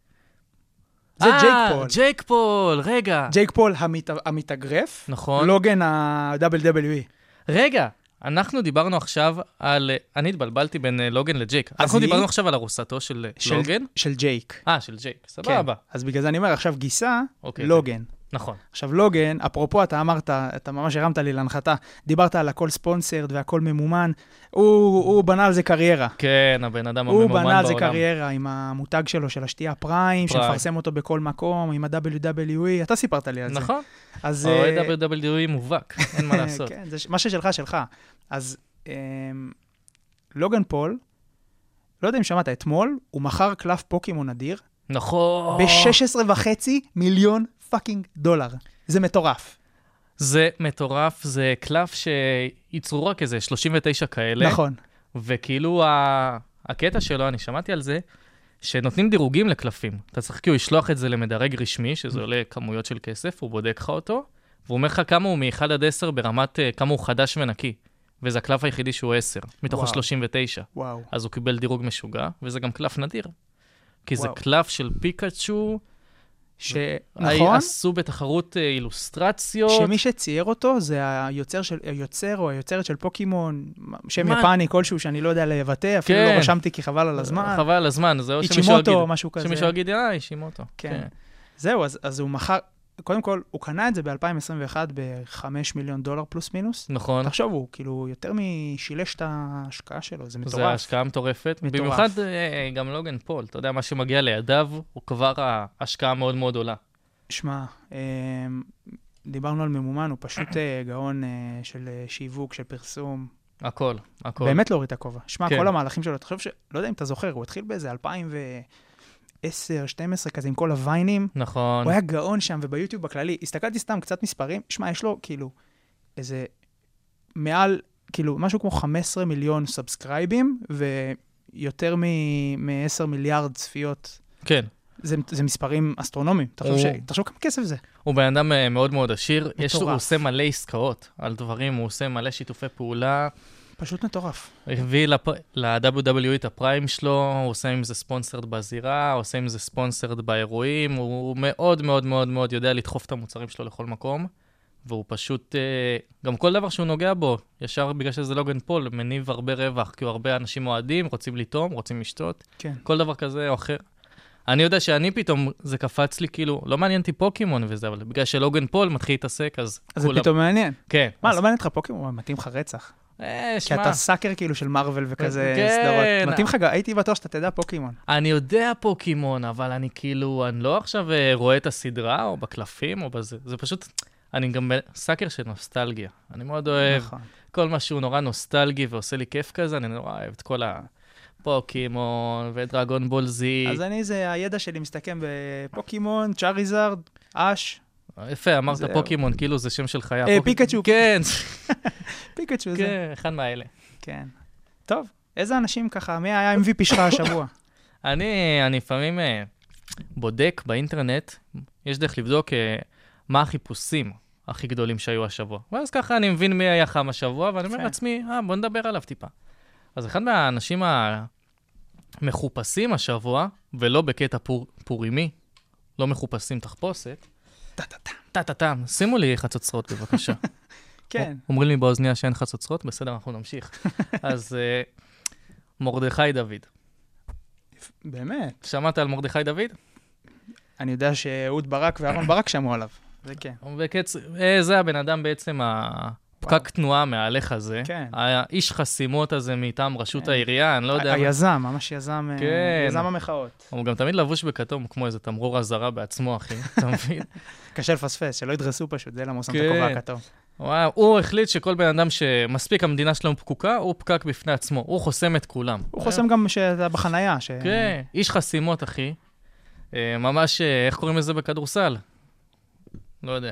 זה אה, ג'ייק פול. ג'ייק פול, רגע. ג'ייק פול המת, המתאגרף, נכון. לוגן ה-דאבליו דאבליו אי. רגע, אנחנו דיברנו עכשיו על... אני התבלבלתי בין אה, לוגן לג'ייק. אז אנחנו היא- דיברנו עכשיו על ארוסתו של אה, של, לוגן. של ג'ייק. אה, של ג'ייק, כן. סבבה. אז בגלל זה אני אומר, עכשיו גיסה, אוקיי, לוגן. נכון. עכשיו לוגן, אפרופו אתה אמרת, אתה ממש הרמת לי להנחתה, דיברת על הכל ספונסרד והכל ממומן, הוא, הוא בנה על זה קריירה. כן, הבן אדם הוא הממומן בנה על זה בעולם. קריירה עם המותג שלו, של השתייה פריים, פריים. שמפרסם אותו בכל מקום, עם ה-דאבליו דאבליו אי, אתה סיפרת לי על זה. נכון. אז... אוהד אה, דאבליו דאבליו אי מובהק, אין מה לעשות. כן, זה ש- מה ששלך, שלך. אז אמ, לוגן פול, לא יודע אם שמעת, אתמול הוא מכר קלף פוקימון אדיר נכון. ב-שש עשרה וחצי מיליון פאקינג דולר. זה מטורף. זה מטורף, זה קלף שייצרו רק איזה שלושים ותשע כאלה. נכון. וכאילו ה... הקטע שלו, אני שמעתי על זה, שנותנים דירוגים לקלפים. אתה צריך כאילו לשלוח את זה למדרג רשמי, שזה עולה כמויות של כסף, הוא בודק לך אותו, והוא אומר לך כמה הוא מ-אחד עד עשר ברמת, אה, כמה הוא חדש ונקי. וזה הקלף היחידי שהוא עשר, מתוך וואו. ה-שלושים ותשע. וואו. אז הוא קיבל דירוג משוגע, וזה גם קלף נדיר. כי זה וואו. קלף של פיקאצ'ו, ש... נכון? נכון? עשו בתחרות אה, אילוסטרציות. שמי שצייר אותו זה היוצר של, היוצר או היוצרת של פוקימון, שם מה? יפני כלשהו שאני לא יודע לבטא, אפילו כן. לא רשמתי כי חבל על הזמן. חבל על הזמן, זה או שמישהו איצ'ימוטו יגיד, או משהו כזה. שמישהו יגיד, אה, איצ'ימוטו. כן. זהו, אז, אז הוא מכר, קודם כל, הוא קנה את זה ב-אלפיים עשרים ואחת ב-חמישה מיליון דולר פלוס מינוס. נכון. תחשוב, הוא כאילו יותר משילש את ההשקעה שלו, זה מטורף. זה השקעה מטורפת. מטורף. במיוחד אה, גם לוגן פול, אתה יודע, מה שמגיע לידיו, הוא כבר ההשקעה מאוד מאוד עולה. שמע, אה, דיברנו על ממומן, הוא פשוט אה, גאון אה, של אה, שיווק, של פרסום. הכל, הכל. באמת להוריד את הכובע. שמע, כן. כל המהלכים שלו, תחשוב ש... לא יודע אם אתה זוכר, הוא התחיל באיזה אלפיים ועשר, שתים עשרה כזה, עם כל הוויינים. נכון. הוא היה גאון שם, וביוטיוב בכללי, הסתכלתי סתם קצת מספרים, שמע, יש לו כאילו איזה מעל, כאילו, משהו כמו חמישה עשר מיליון סאבסקרייבים, ויותר מ-עשרה מיליארד צפיות. כן. זה, זה מספרים אסטרונומיים. תחשוב, הוא- ש... תחשוב כמה כסף זה. הוא בן אדם אה, מאוד מאוד עשיר. יש לו, הוא מטורף. עושה מלא עסקאות על דברים, הוא עושה מלא שיתופי פעולה. פשוט מטורף. הביא ל-דאבליו דאבליו אי את הפריים שלו, הוא עושה עם זה ספונסרד בזירה, הוא עושה עם זה ספונסרד באירועים, הוא מאוד מאוד מאוד מאוד יודע לדחוף את המוצרים שלו לכל מקום, והוא פשוט, אה, גם כל דבר שהוא נוגע בו, ישר בגלל שזה לוגן פול, מניב הרבה רווח, כי הרבה אנשים אוהדים, רוצים לטום, רוצים לשתות, כן. כל דבר כזה או אחר. אני יודע שאני פתאום, זה קפץ לי כאילו, לא מעניין אותי פוקימון וזה, אבל בגלל שלוגן פול מתחיל להתעסק, אז אז זה כולם... פתאום מעניין. כן. מה, אז- לא מעניין אותך פוקימון? מתאים לך רצח. אה, כי שמע. אתה סאקר כאילו של מארוול וכזה כן. סדרות. מתאים לך, הייתי בטוח שאתה תדע פוקימון. אני יודע פוקימון, אבל אני כאילו, אני לא עכשיו אה, רואה את הסדרה, או בקלפים, או בזה. זה פשוט, אני גם סאקר של נוסטלגיה. אני מאוד אוהב נכון. כל מה שהוא נורא נוסטלגי ועושה לי כיף כזה, אני נורא אוהב את כל הפוקימון ודרגון בול זי. אז אני, זה הידע שלי מסתכם בפוקימון, צ'אריזארד, אש, יפה, אמרת זהו. פוקימון, כאילו זה שם של חיה. אה, פוק- פיקאצ'ו. כן, פיקאצ'ו זה. כן, אחד מהאלה. כן. טוב, איזה אנשים ככה, מי היה ה-אם וי פי שלך השבוע? אני, אני לפעמים אה, בודק באינטרנט, יש דרך לבדוק אה, מה החיפושים הכי גדולים שהיו השבוע. ואז ככה אני מבין מי היה חם השבוע, ואני אומר יפה. לעצמי, אה, בוא נדבר עליו טיפה. אז אחד מהאנשים המחופשים השבוע, ולא בקטע פור, פורימי, לא מחופשים תחפושת, טה-טה-טה. טה-טה-טם, שימו לי חצוצרות בבקשה. כן. אומרים לי באוזניה שאין חצוצרות, בסדר, אנחנו נמשיך. אז אה, מרדכי דוד. באמת. שמעת על מרדכי דוד? אני יודע שאהוד ברק ואהרון ברק שמעו עליו. זה כן. בקצ... אה, זה הבן אדם בעצם, הפקק תנועה מההלך הזה. כן. האיש חסימות הזה מטעם רשות כן. העירייה, אני לא יודע. ה- היזם, ממש יזם, אה, כן. יזם המחאות. הוא גם תמיד לבוש בכתום, כמו איזה תמרור אזהרה בעצמו, אחי. אתה מבין? קשה לפספס, שלא ידרסו פשוט, זה למה הוא שם את כן. הכובע הכתום. וואו, הוא החליט שכל בן אדם שמספיק המדינה שלנו פקוקה, הוא פקק בפני עצמו. הוא חוסם את כולם. הוא חוסם גם שאתה בחנייה. ש- כן, איש חסימות, אחי. אה, ממש, אה, איך קוראים לזה בכדורסל? לא יודע.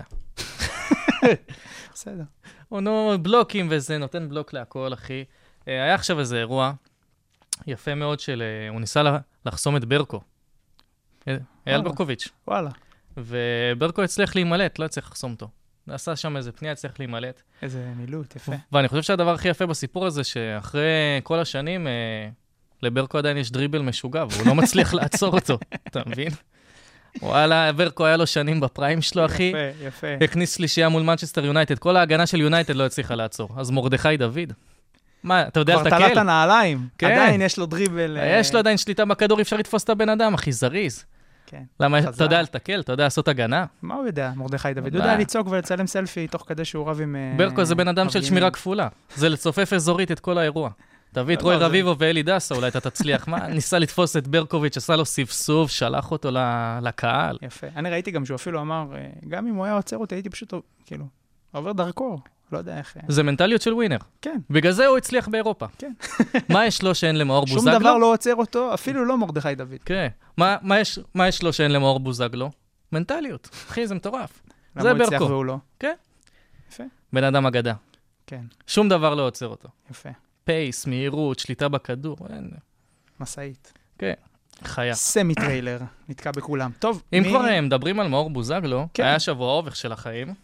בסדר. הוא נו, בלוקים וזה, נותן בלוק להכל, אחי. אה, היה עכשיו איזה אירוע יפה מאוד של... אה, הוא ניסה לה- לחסום את ברקו. אה, אייל וואלה. ברקוביץ'. וואלה. וברקו הצליח להימלט, לא הצליח לחסום אותו. עשה שם איזה פנייה, הצליח להימלט. איזה מילוט, יפה. ואני חושב שהדבר הכי יפה בסיפור הזה, שאחרי כל השנים, אה, לברקו עדיין יש דריבל משוגע, והוא לא מצליח לעצור אותו, אתה מבין? וואלה, ברקו היה לו שנים בפריים שלו, אחי. יפה, יפה. הכניס שלישייה מול מנצ'סטר יונייטד. כל ההגנה של יונייטד לא הצליחה לעצור. אז מרדכי דוד. מה, אתה יודע כבר לתקל? תלת הנעליים. כן. עדיין יש לו דריבל. אה, יש לו עדיין שליטה בכדור, אפשר לתפוס את הבן אדם, אחי, זריז. כן. למה, חזק. אתה יודע לתקל, אתה יודע לעשות הגנה. מה הוא יודע, מרדכי דוד? הוא מה? יודע לצעוק ולצלם סלפי תוך כדי שהוא רב עם... אה, ברקו זה בן אדם של מפגינים. שמירה כפולה. זה לצופף אזורית את כל האירוע. תביא את לא, רוי זה- רביבו ואלי דסה, אולי אתה תצליח. מה, ניסה לתפוס את ברקוביץ', עשה לו ספסוף, שלח אותו ל- לקהל. יפה. אני ראיתי גם שהוא אפילו אמר, אה, גם אם הוא היה עוצר אותי, הייתי פשוט, כאילו, עובר דרכו. לא יודע איך... אה, זה מנטליות של ווינר. כן. בגלל זה הוא הצליח באירופה. כן. מה יש לו שאין למאור שום בוזגלו? דבר לא עוצר אותו, אפילו לא מרדכי דוד. כן. מה, מה, יש, מה יש לו שאין למאור בוזגלו? מנטליות. אחי, זה מטורף. למה זה הוא הצליח ברקו. והוא לא? כן. יפה. בן אדם אגדה. כן, שום דבר לא עוצר אותו. יפה. פייס, מהירות, שליטה בכדור. אין... משאית. כן. חיה. סמי טריילר, נתקע בכולם. טוב, אם מי- כבר הם מדברים על מאור בוזגלו, כן. היה שבוע אובך של החיים.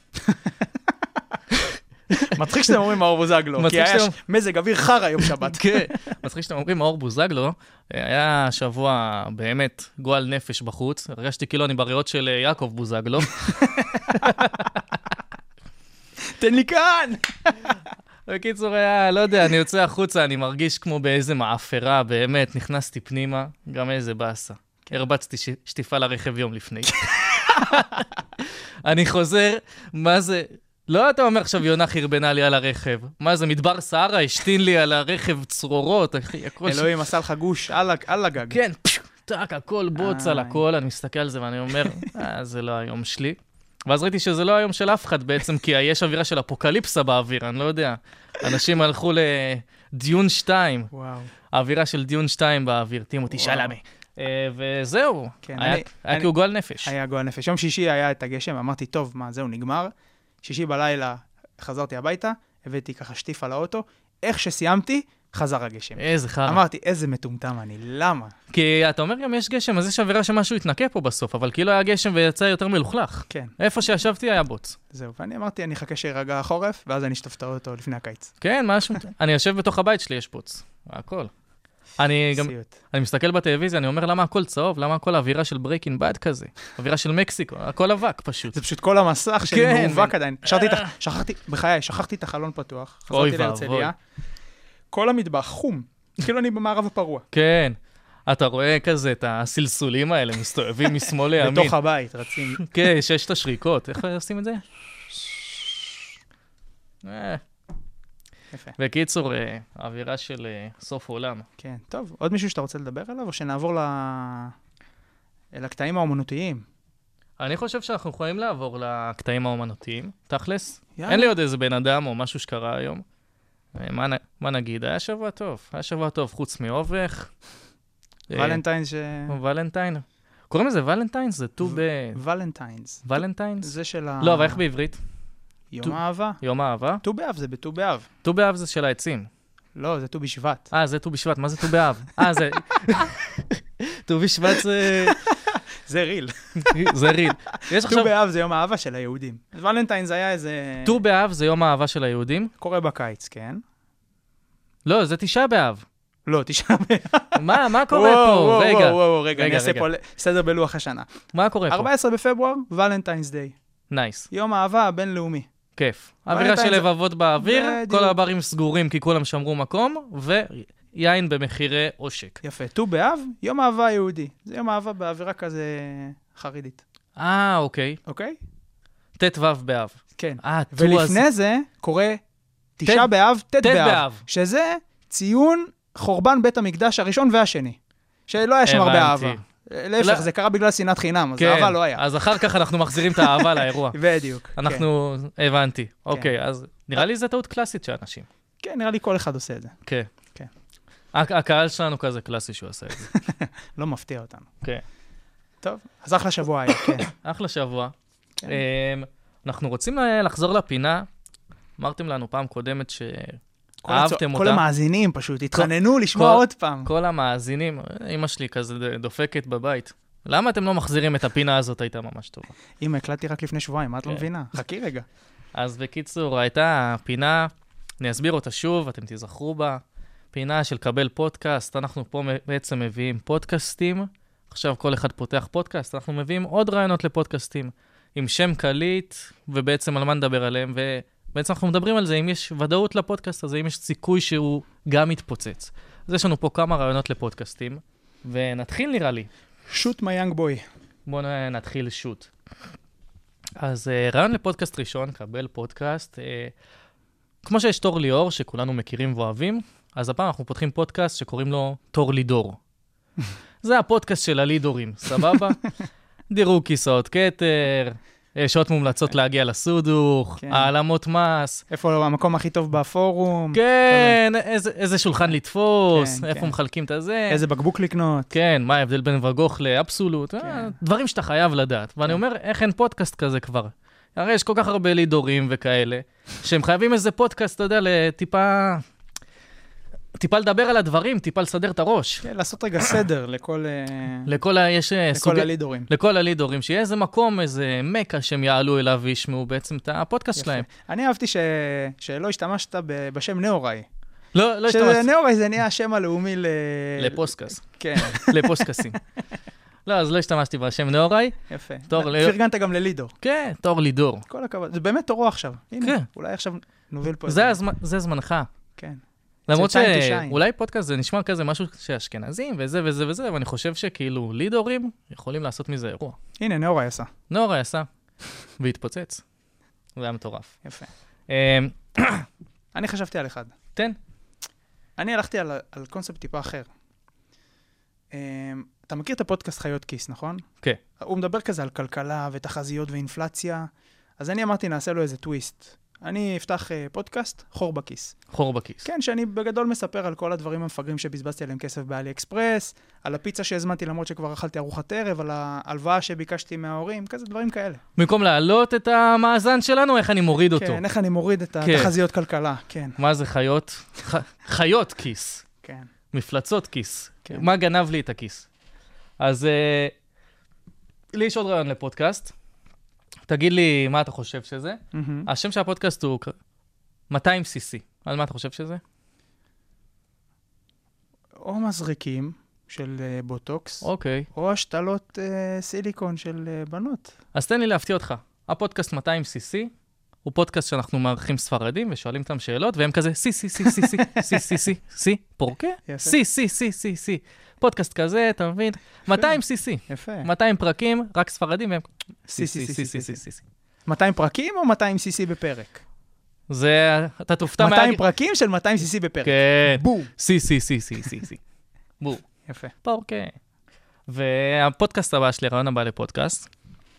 מצחיק שאתם אומרים מאור בוזגלו, כי מצחיק היה שאתם- ש- מזג אוויר חרא יום שבת. כן. מצחיק שאתם אומרים מאור בוזגלו, היה שבוע באמת גועל נפש בחוץ. הרגשתי כאילו אני בריאות של אה, יעקב בוזגלו. תן לי כאן! בקיצור, היה, לא יודע, אני יוצא החוצה, אני מרגיש כמו באיזה מאפרה, באמת, נכנסתי פנימה, גם איזה באסה. הרבצתי ש- שטיפה לרכב יום לפני. אני חוזר, מה זה... לא אתה אומר עכשיו יונה חרבנה לי על הרכב. מה זה, מדבר סהרה השתין לי על הרכב צרורות, אחי, הכל... ש- אלוהים עשה לך גוש על ה- על הגג. כן, פשו, טק, הכל בוץ על איי. הכל, אני מסתכל על זה ואני אומר, אה, זה לא היום שלי. ואז ראיתי שזה לא היום של אף אחד בעצם, כי יש אווירה של אפוקליפסה באוויר, אני לא יודע. אנשים הלכו לדיון שתיים, וואו. האווירה של דיון שתיים באוויר, טימותי וואו. שלמה. אה, וזהו, כן, היה אני- היה אני- כאילו גועל נפש. היה גועל נפש. יום שישי היה את הגשם, אמרתי, טוב, מה, זהו, נגמר. שישי בלילה חזרתי הביתה, הבאתי ככה שטיף על האוטו, איך שסיימתי, חזר הגשם. איזה חרא. אמרתי, איזה מטומטם אני, למה? כי אתה אומר גם יש גשם, אז יש אווירה שמשהו יתנקה פה בסוף, אבל כאילו היה גשם ויצא יותר מלוכלך. כן, איפה שישבתי היה בוץ. זהו. ואני אמרתי, אני אחכה שירגע החורף, ואז אני אשטוף את האוטו לפני הקיץ. כן, משהו. אני יושב בתוך הבית שלי, יש פוץ. הכל. אני גם, סיוט. אני מסתכל בטלוויזיה, אני אומר, למה הכל צהוב? למה הכל אווירה של ברייקינג בד כזה? אווירה של מקסיקו, הכל אבק פשוט. זה פשוט כל המסך שלי כן, מאובק מן- עדיין. שרתי את ה- שכחתי, בחיי, שכחתי את החלון פתוח. אוי חזרתי ואבוי. להרצליה. כל המטבח חום, כאילו אני במערב הפרוע. כן. אתה רואה כזה את הסלסולים האלה, מסתובבים משמאל לימין. בתוך הבית, רצים. כן, שיש את השריקות. איך עושים את זה? אה. יפה. בקיצור, אה, האווירה של אה, סוף עולם. כן, טוב. עוד מישהו שאתה רוצה לדבר עליו, או שנעבור ל... אל הקטעים האומנותיים? אני חושב שאנחנו יכולים לעבור לקטעים האומנותיים. תכלס, יאללה. אין לי עוד איזה בן אדם או משהו שקרה היום. אה, מה, נ- מה נגיד? היה שבוע טוב. היה שבוע טוב, חוץ מאובך. אה, ולנטיינס ש... ולנטיין. קוראים לזה ולנטיינס? זה ט"ו ב... ולנטיינס. ולנטיינס? זה של ה... לא, אבל איך בעברית? יום ט"ו- האהבה. יום האהבה? ט"ו באב, זה בט"ו באב. ט"ו באב זה של העצים. לא, זה ט"ו בשבט. אה, זה ט"ו בשבט. מה זה ט"ו באב? אה, זה... ט"ו בשבט זה... זה ריל. זה ריל. יש ט"ו עכשיו... באב זה יום האהבה של היהודים. ולנטיינס היה איזה... ט"ו באב זה יום האהבה של היהודים? קורה בקיץ, כן? לא, זה תשעה באב. לא, תשעה באב. מה, מה קורה וואו, פה? וואו, רגע, וואו, וואו, רגע, אני רגע, אעשה רגע. פה סדר בלוח השנה. מה קורה פה? ארבעה עשר בפברואר, ולנטיינס דיי. נייס, יום האהבה הבינלאומי. כיף. אווירה של ולנטיינס- לבבות באוויר, בדיוק. כל הברים סגורים כי כולם שמרו מקום, ויין במחירי עושק. יפה. ט"ו באב, יום האהבה היהודי. זה יום האהבה באווירה כזה חרדית. אה, אוקיי. אוקיי? ט"ו באב. כן. אה, ט"ו אז... ולפני זה קורה תשעה באב, ט' ט' באב. באב. שזה ציון חורבן בית המקדש הראשון והשני. שלא היה שם הרבה הבנתי. אהבה. להפך, לא- זה קרה בגלל שנאת חינם, אז כן, אהבה לא היה. אז אחר כך אנחנו מחזירים את האהבה לאירוע. בדיוק. כן. אנחנו... הבנתי. אוקיי, אז נראה לי זו טעות קלאסית של אנשים. כן, נראה לי כל אחד עושה את זה. כן. כן. הק- הקהל שלנו כזה קלאסי שהוא עושה את זה. לא מפתיע אותנו. כן. טוב, אז אחלה שבוע היה, כן. אחלה שבוע. אנחנו רוצים לחזור לפינה. אמרתם לנו פעם קודמת שאהבתם אותה. כל המאזינים פשוט התחננו לשמוע עוד פעם. כל המאזינים, אמא שלי כזה דופקת בבית. למה אתם לא מחזירים את הפינה הזאת? הייתה ממש טובה. אמא, הקלטתי רק לפני שבועיים, מה את לא מבינה? חכי רגע. אז בקיצור, הייתה פינה, אני אסביר אותה שוב, אתם תזכרו בה, פינה של קבל פודקאסט, אנחנו פה בעצם מביאים פודקאסטים, עכשיו כל אחד פותח פודקאסט, אנחנו מביאים עוד רעיונות לפודקאסטים, עם שם קליט, ובעצם על מה נדבר עליהם, ובעצם אנחנו מדברים על זה, אם יש ודאות לפודקאסט הזה, אם יש סיכוי שהוא גם מתפוצץ. אז יש לנו פה כמה רעיונות לפודקאסטים, ונתחיל נראה לי. שוט מי יאנג בוי. בואו נתחיל שוט. אז uh, רעיון לפודקאסט ראשון, קבל פודקאסט. Uh, כמו שיש תור ליאור, שכולנו מכירים ואוהבים, אז הפעם אנחנו פותחים פודקאסט שקוראים לו תור לידור. זה הפודקאסט של הלידורים, סבבה? דירוג כיסאות כתר, שעות מומלצות להגיע לסודוך, העלמות מס. איפה המקום הכי טוב בפורום. כן, איזה שולחן לתפוס, איפה מחלקים את הזה. איזה בקבוק לקנות. כן, מה ההבדל בין וגוך לאבסולוט, דברים שאתה חייב לדעת. ואני אומר, איך אין פודקאסט כזה כבר? הרי יש כל כך הרבה לידורים וכאלה, שהם חייבים איזה פודקאסט, אתה יודע, לטיפה... טיפה לדבר על הדברים, טיפה לסדר את הראש. כן, לעשות רגע סדר לכל... לכל ה... יש לכל סוג... הלידורים. לכל הלידורים, שיהיה איזה מקום, איזה מקה שהם יעלו אליו וישמעו בעצם את הפודקאסט שלהם. אני אהבתי ש... שלא השתמשת ב... בשם נאוראי. לא, לא השתמשת. שנאוראי זה נהיה השם הלאומי ל... לפוסקאס. כן. לפוסקאסים. לא, אז לא השתמשתי בשם נאוראי. יפה. תור... פרגנת גם ללידור. כן, תור לידור. כל הכבוד. זה באמת תורו עכשיו. הנה, כן. אולי עכשיו נוביל פה... זה, הזמנ... זה זמנך. כן. למרות שאולי פודקאסט זה נשמע כזה משהו שאשכנזים וזה וזה וזה, ואני חושב שכאילו לידורים יכולים לעשות מזה אירוע. הנה, נאוראי עשה. נאוראי עשה, והתפוצץ. זה היה מטורף. יפה. אני חשבתי על אחד. תן. אני הלכתי על, על קונספט טיפה אחר. אתה מכיר את הפודקאסט חיות כיס, נכון? כן. הוא מדבר כזה על כלכלה ותחזיות ואינפלציה, אז אני אמרתי, נעשה לו איזה טוויסט. אני אפתח uh, פודקאסט, חור בכיס. חור בכיס. כן, שאני בגדול מספר על כל הדברים המפגרים שבזבזתי עליהם כסף באלי אקספרס, על הפיצה שהזמנתי למרות שכבר אכלתי ארוחת ערב, על ההלוואה שביקשתי מההורים, כזה דברים כאלה. במקום להעלות את המאזן שלנו, איך אני מוריד אותו? כן, איך אני מוריד את כן. התחזיות כלכלה, כן. מה זה חיות? ח... חיות כיס. כן. מפלצות כיס. כן. מה גנב לי את הכיס? אז uh, לי יש עוד רעיון לפודקאסט. תגיד לי מה אתה חושב שזה. Mm-hmm. השם של הפודקאסט הוא מאתיים סי סי. על מה אתה חושב שזה? או מזריקים של uh, בוטוקס, אוקיי. או השתלות uh, סיליקון של uh, בנות. אז תן לי להפתיע אותך. הפודקאסט מאתיים סי סי הוא פודקאסט שאנחנו מארחים ספרדים ושואלים אותם שאלות, והם כזה סי סי סי סי סי סי סי סי סי פורקה? סי סי סי סי סי. פודקאסט כזה, אתה מבין? מאתיים סי סי. יפה. מאתיים פרקים, רק ספרדים, והם סי סי סי סי סי סי. מאתיים פרקים או מאתיים סי סי בפרק? זה, אתה תופתע מה... מאתיים פרקים של מאתיים סי סי בפרק. כן. בום. סי סי סי סי סי סי. בום. יפה. פורקה. והפודקאסט הבא שלי, רעיון הבא לפודקאסט,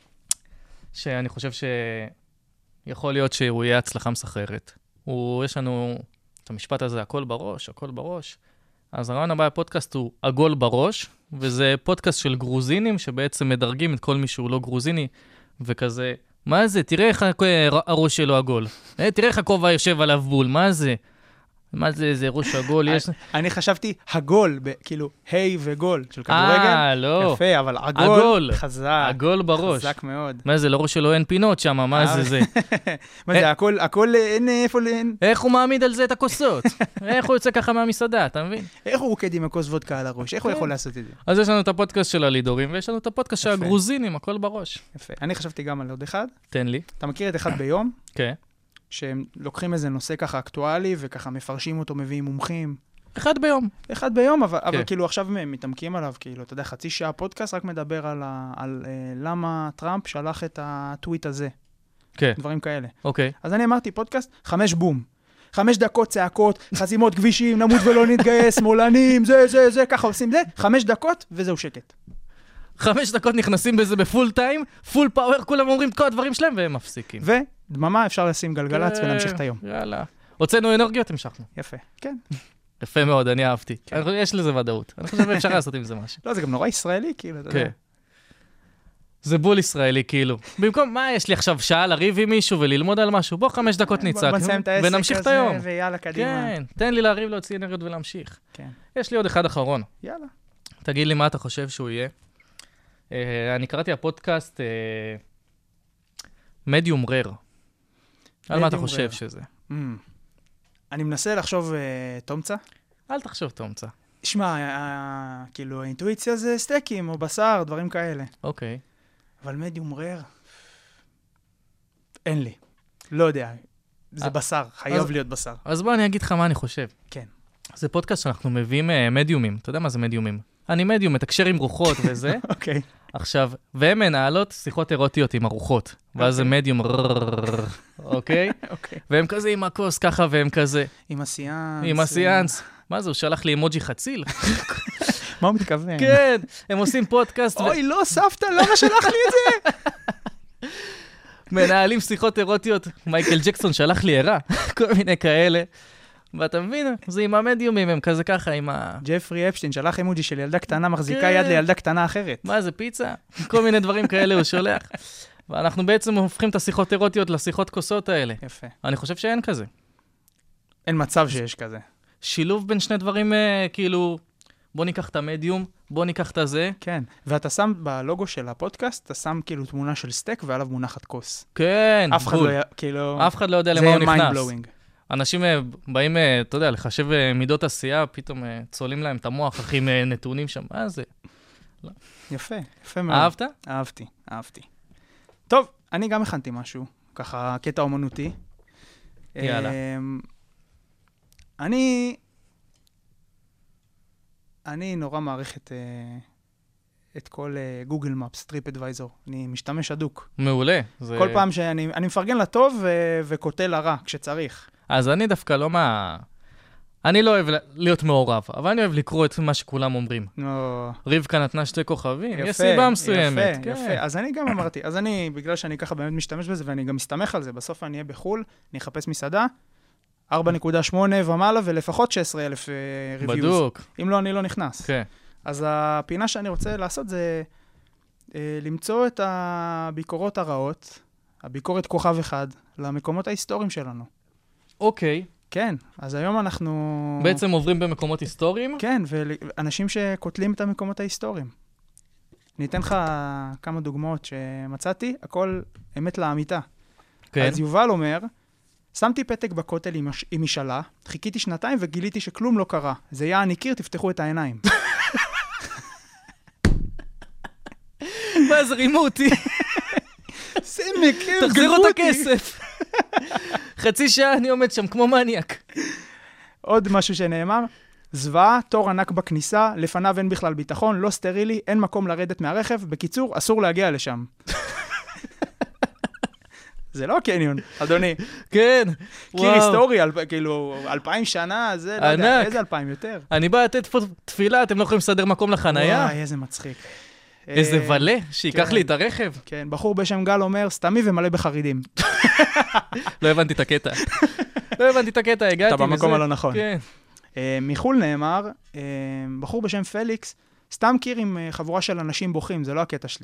שאני חושב שיכול להיות שהוא יהיה הצלחה מסחררת. הוא, יש לנו את המשפט הזה, הכל בראש, הכל בראש. אז הרעיון הבא בפודקאסט הוא עגול בראש, וזה פודקאסט של גרוזינים, שבעצם מדרגים את כל מי שהוא לא גרוזיני, וכזה, מה זה? תראה איך הראש שלו עגול. תראה איך הכובע יושב עליו בול, מה זה? מה זה, זה ראש עגול? אני חשבתי הגול, כאילו, היי וגול של כדורגל. אה, לא. יפה, אבל עגול חזק. עגול בראש. חזק מאוד. מה זה, לראש שלו אין פינות שם, מה זה זה? מה זה, הכל אין איפה... איך הוא מעמיד על זה את הכוסות? איך הוא יוצא ככה מהמסעדה, אתה מבין? איך הוא רוקד עם הכוס וודקה על הראש? איך הוא יכול לעשות את זה? אז יש לנו את הפודקאסט של הלידורים, ויש לנו את הפודקאסט של הגרוזינים, הכל בראש. יפה. אני חשבתי גם על עוד אחד. תן לי. אתה מכיר את אחד ביום? כן. שהם לוקחים איזה נושא ככה אקטואלי, וככה מפרשים אותו, מביאים מומחים. אחד ביום. אחד ביום, אבל, אבל כאילו עכשיו מתעמקים עליו, כאילו, אתה יודע, חצי שעה פודקאסט רק מדבר על, ה, על אה, למה טראמפ שלח את הטוויט הזה. כן. דברים כאלה. אוקיי. אז אני אמרתי, פודקאסט, חמש בום. חמש דקות צעקות, חסימות כבישים, נמות ולא נתגייס, שמאלנים, זה, זה, זה, ככה עושים זה, חמש דקות, וזהו שקט. חמש דקות נכנסים בזה בפול טיים, פול פאוור, כולם אומרים את כל הדברים שלהם, והם מפסיקים. ודממה אפשר לשים גלגלץ ולהמשיך את היום. יאללה. הוצאנו אנרגיות, המשכנו. יפה, כן. יפה מאוד, אני אהבתי. יש לזה ודאות. אני חושב שאפשר לעשות עם זה משהו. לא, זה גם נורא ישראלי, כאילו, אתה יודע. זה בול ישראלי, כאילו. במקום, מה, יש לי עכשיו שעה לריב עם מישהו וללמוד על משהו? בוא, חמש דקות נצעק, ונמשיך את היום. ויאללה, קדימה. כן, תן לי לריב, להוציא אנרגיות ולהמשיך. כן. יש לי עוד אחד אחרון. יאללה. תגיד לי מה אתה חושב שהוא יהיה. אני קראתי הפודקאסט מדיום רר. על מה אתה חושב שזה? אני מנסה לחשוב תומצה. אל תחשוב תומצה. שמע, כאילו, האינטואיציה זה סטייקים או בשר, דברים כאלה. אוקיי. אבל מדיום רר, אין לי. לא יודע. זה בשר, חייב להיות בשר. אז בוא אני אגיד לך מה אני חושב. כן. זה פודקאסט שאנחנו מביאים מדיומים. אתה יודע מה זה מדיומים? אני מדיום, מתקשר עם רוחות וזה. אוקיי. עכשיו, והן מנהלות שיחות אירוטיות עם הרוחות. ואז זה מדיום רררררר. אוקיי? אוקיי. והם כזה עם הכוס ככה, והם כזה. עם הסיאנס. עם הסיאנס. מה זה, הוא שלח לי אמוג'י חציל? מה הוא מתכוון? כן, הם עושים פודקאסט. אוי, לא, סבתא, למה שלח לי את זה? מנהלים שיחות אירוטיות. מייקל ג'קסון שלח לי ערה. כל מיני כאלה. ואתה מבין, זה עם המדיומים, הם כזה ככה, עם ה... ג'פרי אפשטיין שלח אמוג'י של ילדה קטנה, מחזיקה יד לילדה קטנה אחרת. מה זה, פיצה? כל מיני דברים כאלה הוא שולח. ואנחנו בעצם הופכים את השיחות אירוטיות לשיחות כוסות האלה. יפה. אני חושב שאין כזה. אין מצב שיש כזה. שילוב בין שני דברים, כאילו, בוא ניקח את המדיום, בוא ניקח את הזה. כן, ואתה שם בלוגו של הפודקאסט, אתה שם כאילו תמונה של סטייק ועליו מונחת כוס. כן, אף אחד לא, כאילו... אף אחד לא יודע למה הוא נכנס. זה mind blowing. אנשים באים, אתה יודע, לחשב מידות עשייה, פתאום צולים להם את המוח, אחים נתונים שם. מה זה? יפה, יפה מאוד. אהבת? אהבתי, אהבתי. טוב, אני גם הכנתי משהו, ככה קטע אומנותי. יאללה. אני... אני נורא מעריך את, את כל גוגל מפס, טריפ אדוויזור. אני משתמש אדוק. מעולה. זה... כל פעם שאני אני מפרגן לטוב ו... וכותל לרע כשצריך. אז אני דווקא לא מה... אני לא אוהב להיות מעורב, אבל אני אוהב לקרוא את מה שכולם אומרים. נו... רבקה נתנה שתי כוכבים, יפה, יש סיבה מסוימת. יפה, כן. יפה. אז אני גם אמרתי, אז אני, בגלל שאני ככה באמת משתמש בזה, ואני גם מסתמך על זה, בסוף אני אהיה בחול, אני אחפש מסעדה, ארבע נקודה שמונה ומעלה, ולפחות שש עשרה אלף ריוויוז. בדוק. אם לא, אני לא נכנס. כן. אז הפינה שאני רוצה לעשות זה אה, למצוא את הביקורות הרעות, הביקורת כוכב אחד, למקומות ההיסטוריים שלנו. אוקיי. כן, אז היום אנחנו... בעצם עוברים במקומות היסטוריים? כן, ואנשים שכותלים את המקומות ההיסטוריים. אני אתן לך כמה דוגמאות שמצאתי, הכל אמת לאמיתה. כן. אז יובל אומר, שמתי פתק בכותל עם, עם משאלה, חיכיתי שנתיים וגיליתי שכלום לא קרה. זה יעני קיר, תפתחו את העיניים. מה זה רימו אותי? זה מקר, תחזירו את הכסף. חצי שעה אני עומד שם כמו מניאק. עוד משהו שנאמר, זוועה, תור ענק בכניסה, לפניו אין בכלל ביטחון, לא סטרילי, אין מקום לרדת מהרכב, בקיצור, אסור להגיע לשם. זה לא קניון, אדוני. כן. קיר היסטורי, כאילו, אלפיים שנה, זה לא יודע, איזה אלפיים יותר. אני בא לתת פה תפילה, אתם לא יכולים לסדר מקום לחנייה? וואי, איזה מצחיק. איזה ולה, שיקח לי את הרכב. כן, בחור בשם גל אומר, סתמי ומלא בחרידים. לא הבנתי את הקטע. לא הבנתי את הקטע, הגעתי אתה במקום הלא נכון. כן. מחול נאמר, בחור בשם פליקס, סתם קיר עם חבורה של אנשים בוכים, זה לא הקטע שלי.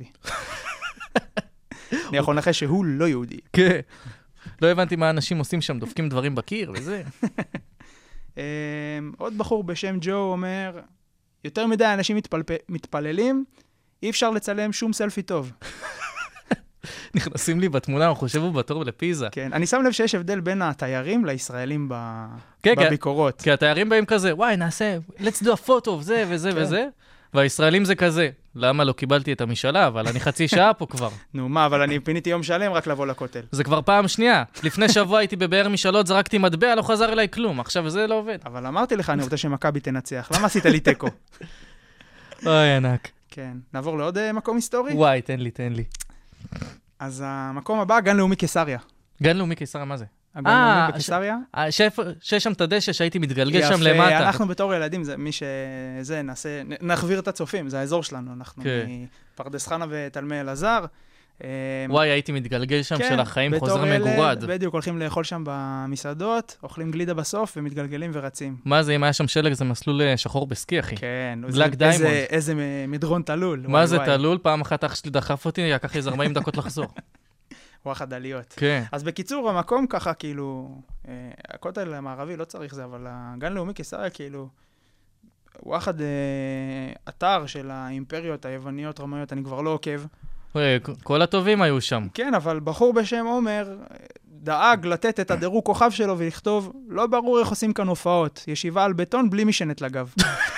אני יכול לנחש שהוא לא יהודי. כן. לא הבנתי מה אנשים עושים שם, דופקים דברים בקיר וזה. עוד בחור בשם ג'ו אומר, יותר מדי אנשים מתפללים, אי אפשר לצלם שום סלפי טוב. נכנסים לי בתמונה, הוא חושב הוא בתור לפיזה. כן, אני שם לב שיש הבדל בין התיירים לישראלים בביקורות. כי התיירים באים כזה, וואי, נעשה, let's do a photo, זה וזה וזה, והישראלים זה כזה, למה לא קיבלתי את המשאלה, אבל אני חצי שעה פה כבר. נו, מה, אבל אני פיניתי יום שלם רק לבוא לכותל. זה כבר פעם שנייה. לפני שבוע הייתי בבאר משאלות, זרקתי מטבע, לא חזר אליי כלום. עכשיו זה לא עובד. אבל אמרתי לך, אני רוצה שמכבי תנצח. למה עשית לי טקו? אוי, ענק. כן. נעבור לעוד מקום היסטורי? וואי, תן לי, תן לי. אז המקום הבא, גן לאומי קיסריה. גן לאומי קיסריה, מה זה? הגן לאומי בקיסריה? שיש שם את הדשא שהייתי מתגלגל שם למטה. יפה, אנחנו בתור ילדים, מי שזה, נעשה, נחביר את הצופים, זה האזור שלנו. אנחנו מפרדס חנה ותלמי אלעזר, וואי, הייתי מתגלגל שם כן, של החיים, בתור חוזר ילד, מגורד. בדיוק, הולכים לאכול שם במסעדות, אוכלים גלידה בסוף ומתגלגלים ורצים. מה זה, אם היה שם שלג, זה מסלול אה, שחור בסקי, אחי. כן, בלק זה- דיימונד. איזה- איזה מדרון תלול. מה וואי, זה וואי. תלול? פעם אחת אח שלי דחף אותי, לקח לי איזה ארבעים דקות לחזור. וואחד עליות. כן. אז בקיצור, המקום ככה, כאילו, אה, הכותל המערבי לא צריך זה, אבל הגן לאומי קיסריה, כאילו, וואחד אה, אתר של האימפריות היווניות, רמאיות, אני כבר לא עוקב. אה, כל הטובים היו שם. כן, אבל בחור בשם עומר אה, דאג לתת את הדירוג כוכב שלו ולכתוב, לא ברור איך עושים כאן הופעות, ישיבה על בטון בלי משענת לגב.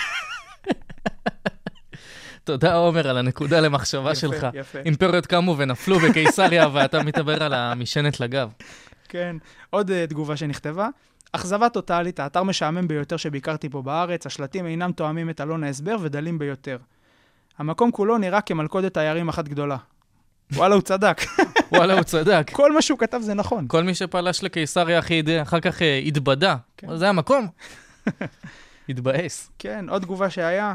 תודה, עומר, על הנקודה למחשבה יפה, שלך. יפה. אימפריות קמו ונפלו בקיסריה, ואתה מתעבר על המשענת לגב. כן, עוד uh, תגובה שנכתבה. אכזבה טוטלית, האתר משעמם ביותר שביקרתי פה בארץ, השלטים אינם תואמים את אלון ההסבר ודלים ביותר. המקום כולו נראה כמלכודת תיירים אחת גדולה. וואלה, הוא צדק. וואלה, הוא צדק. כל מה שהוא כתב זה נכון. כל מי שפלש לקיסריה, אחי, אחר כך אה, התבדה. כן. זה המקום. התבאס. כן, עוד תגובה שהיה.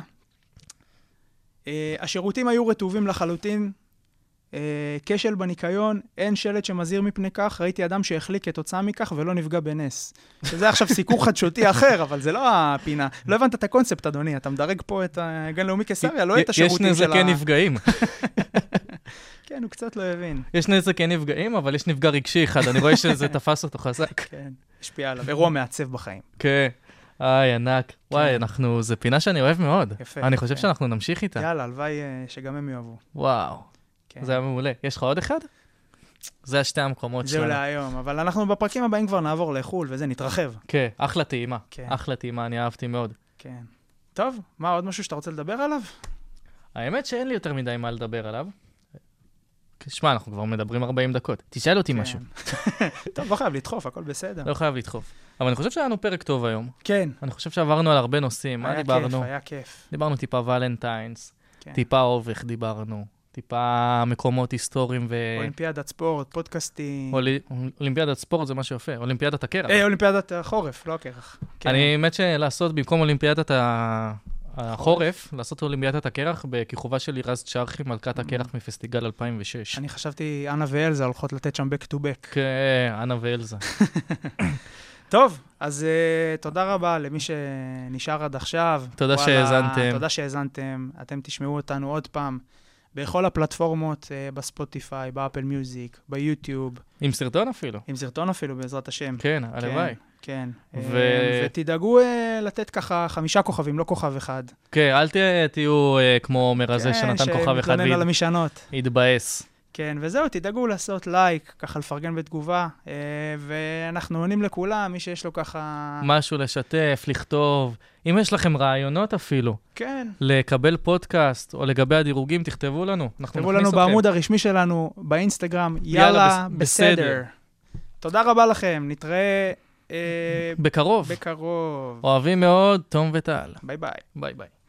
Uh, השירותים היו רטובים לחלוטין, uh, כשל בניקיון, אין שלט שמזהיר מפני כך, ראיתי אדם שהחליק כתוצאה מכך ולא נפגע בנס. שזה עכשיו סיקור חדשותי אחר, אבל זה לא הפינה. לא הבנת את הקונספט, אדוני, אתה מדרג פה את הגן לאומי קיסריה, לא את השירותים יש של ה... נזקי נפגעים. כן, הוא קצת לא הבין. יש נזקי נפגעים, אבל יש נפגע רגשי אחד. אני רואה שזה תפס אותו חזק. כן, השפיע עליו. אירוע מעצב בחיים. כן. איי, ענק. וואי, אנחנו, זו פינה שאני אוהב מאוד. יפה, אני חושב יפה. שאנחנו נמשיך איתה. יאללה, הלוואי אה, שגם הם יאהבו. וואו. כן. זה היה מעולה. יש לך עוד אחד? זה השתי המקומות זהו שלנו. להיום, אבל אנחנו בפרקים הבאים כבר נעבור לחול, וזה נתרחב. כן, אחלה טעימה. כן. אחלה טעימה, אני אהבתי מאוד. כן. טוב, מה, עוד משהו שאתה רוצה לדבר עליו? האמת שאין לי יותר מדי מה לדבר עליו. שמע, אנחנו כבר מדברים ארבעים דקות. תשאל אותי משהו. כן. טוב, לא חייב לדחוף, הכל בסדר. לא חייב לדחוף. אבל אני חושב שהיה לנו פרק טוב היום. כן. אני חושב שעברנו על הרבה נושאים. מה היה דיברנו? כיף, היה כיף. דיברנו טיפה ולנטיינס, כן. טיפה אובך דיברנו, טיפה מקומות היסטוריים ו... אולימפיאדת ספורט, פודקאסטים. אולי- אולימפיאדת ספורט זה משהו יפה, אולימפיאדת הקרח. אה, אולימפיאדת החורף, לא הקרח. כן. אני האמת שלעשות במקום אולימפיאדת ה- החורף, לעשות אולימפיאדת הקרח בכיכובה של לירז צ'רחי, מלכת הקרח מפסטיגל אלפיים ושש. אני חשבתי, אנה ואלזה הולכות לתת שם back to back. כן, אנה ואלזה. טוב, אז uh, תודה רבה למי שנשאר עד עכשיו. תודה וואלה, שהאזנתם. תודה שהאזנתם. אתם תשמעו אותנו עוד פעם בכל הפלטפורמות, uh, בספוטיפיי, באפל מיוזיק, ביוטיוב, עם סרטון אפילו. עם סרטון אפילו, בעזרת השם. כן, הלוואי. כן. ו- אה, ותדאגו uh, לתת ככה חמישה כוכבים, לא כוכב אחד. כן, אל ת- תהיו אה, כמו עומר הזה שנתן כוכב אחד כן, שמתלונן על המשענות. והתבאס. כן, וזהו, תדאגו לעשות לייק, ככה לפרגן בתגובה, אה, ואנחנו עונים לכולם, מי שיש לו ככה... משהו לשתף, לכתוב. אם יש לכם רעיונות אפילו, כן. לקבל פודקאסט או לגבי הדירוגים, תכתבו לנו. אנחנו תכתבו נכניס לנו אתכם. בעמוד הרשמי שלנו, באינסטגרם, יאללה, יאללה, בס- בסדר. בסדר. תודה רבה לכם, נתראה אה, בקרוב. בקרוב. אוהבים מאוד, תום וטל. ביי ביי. ביי ביי.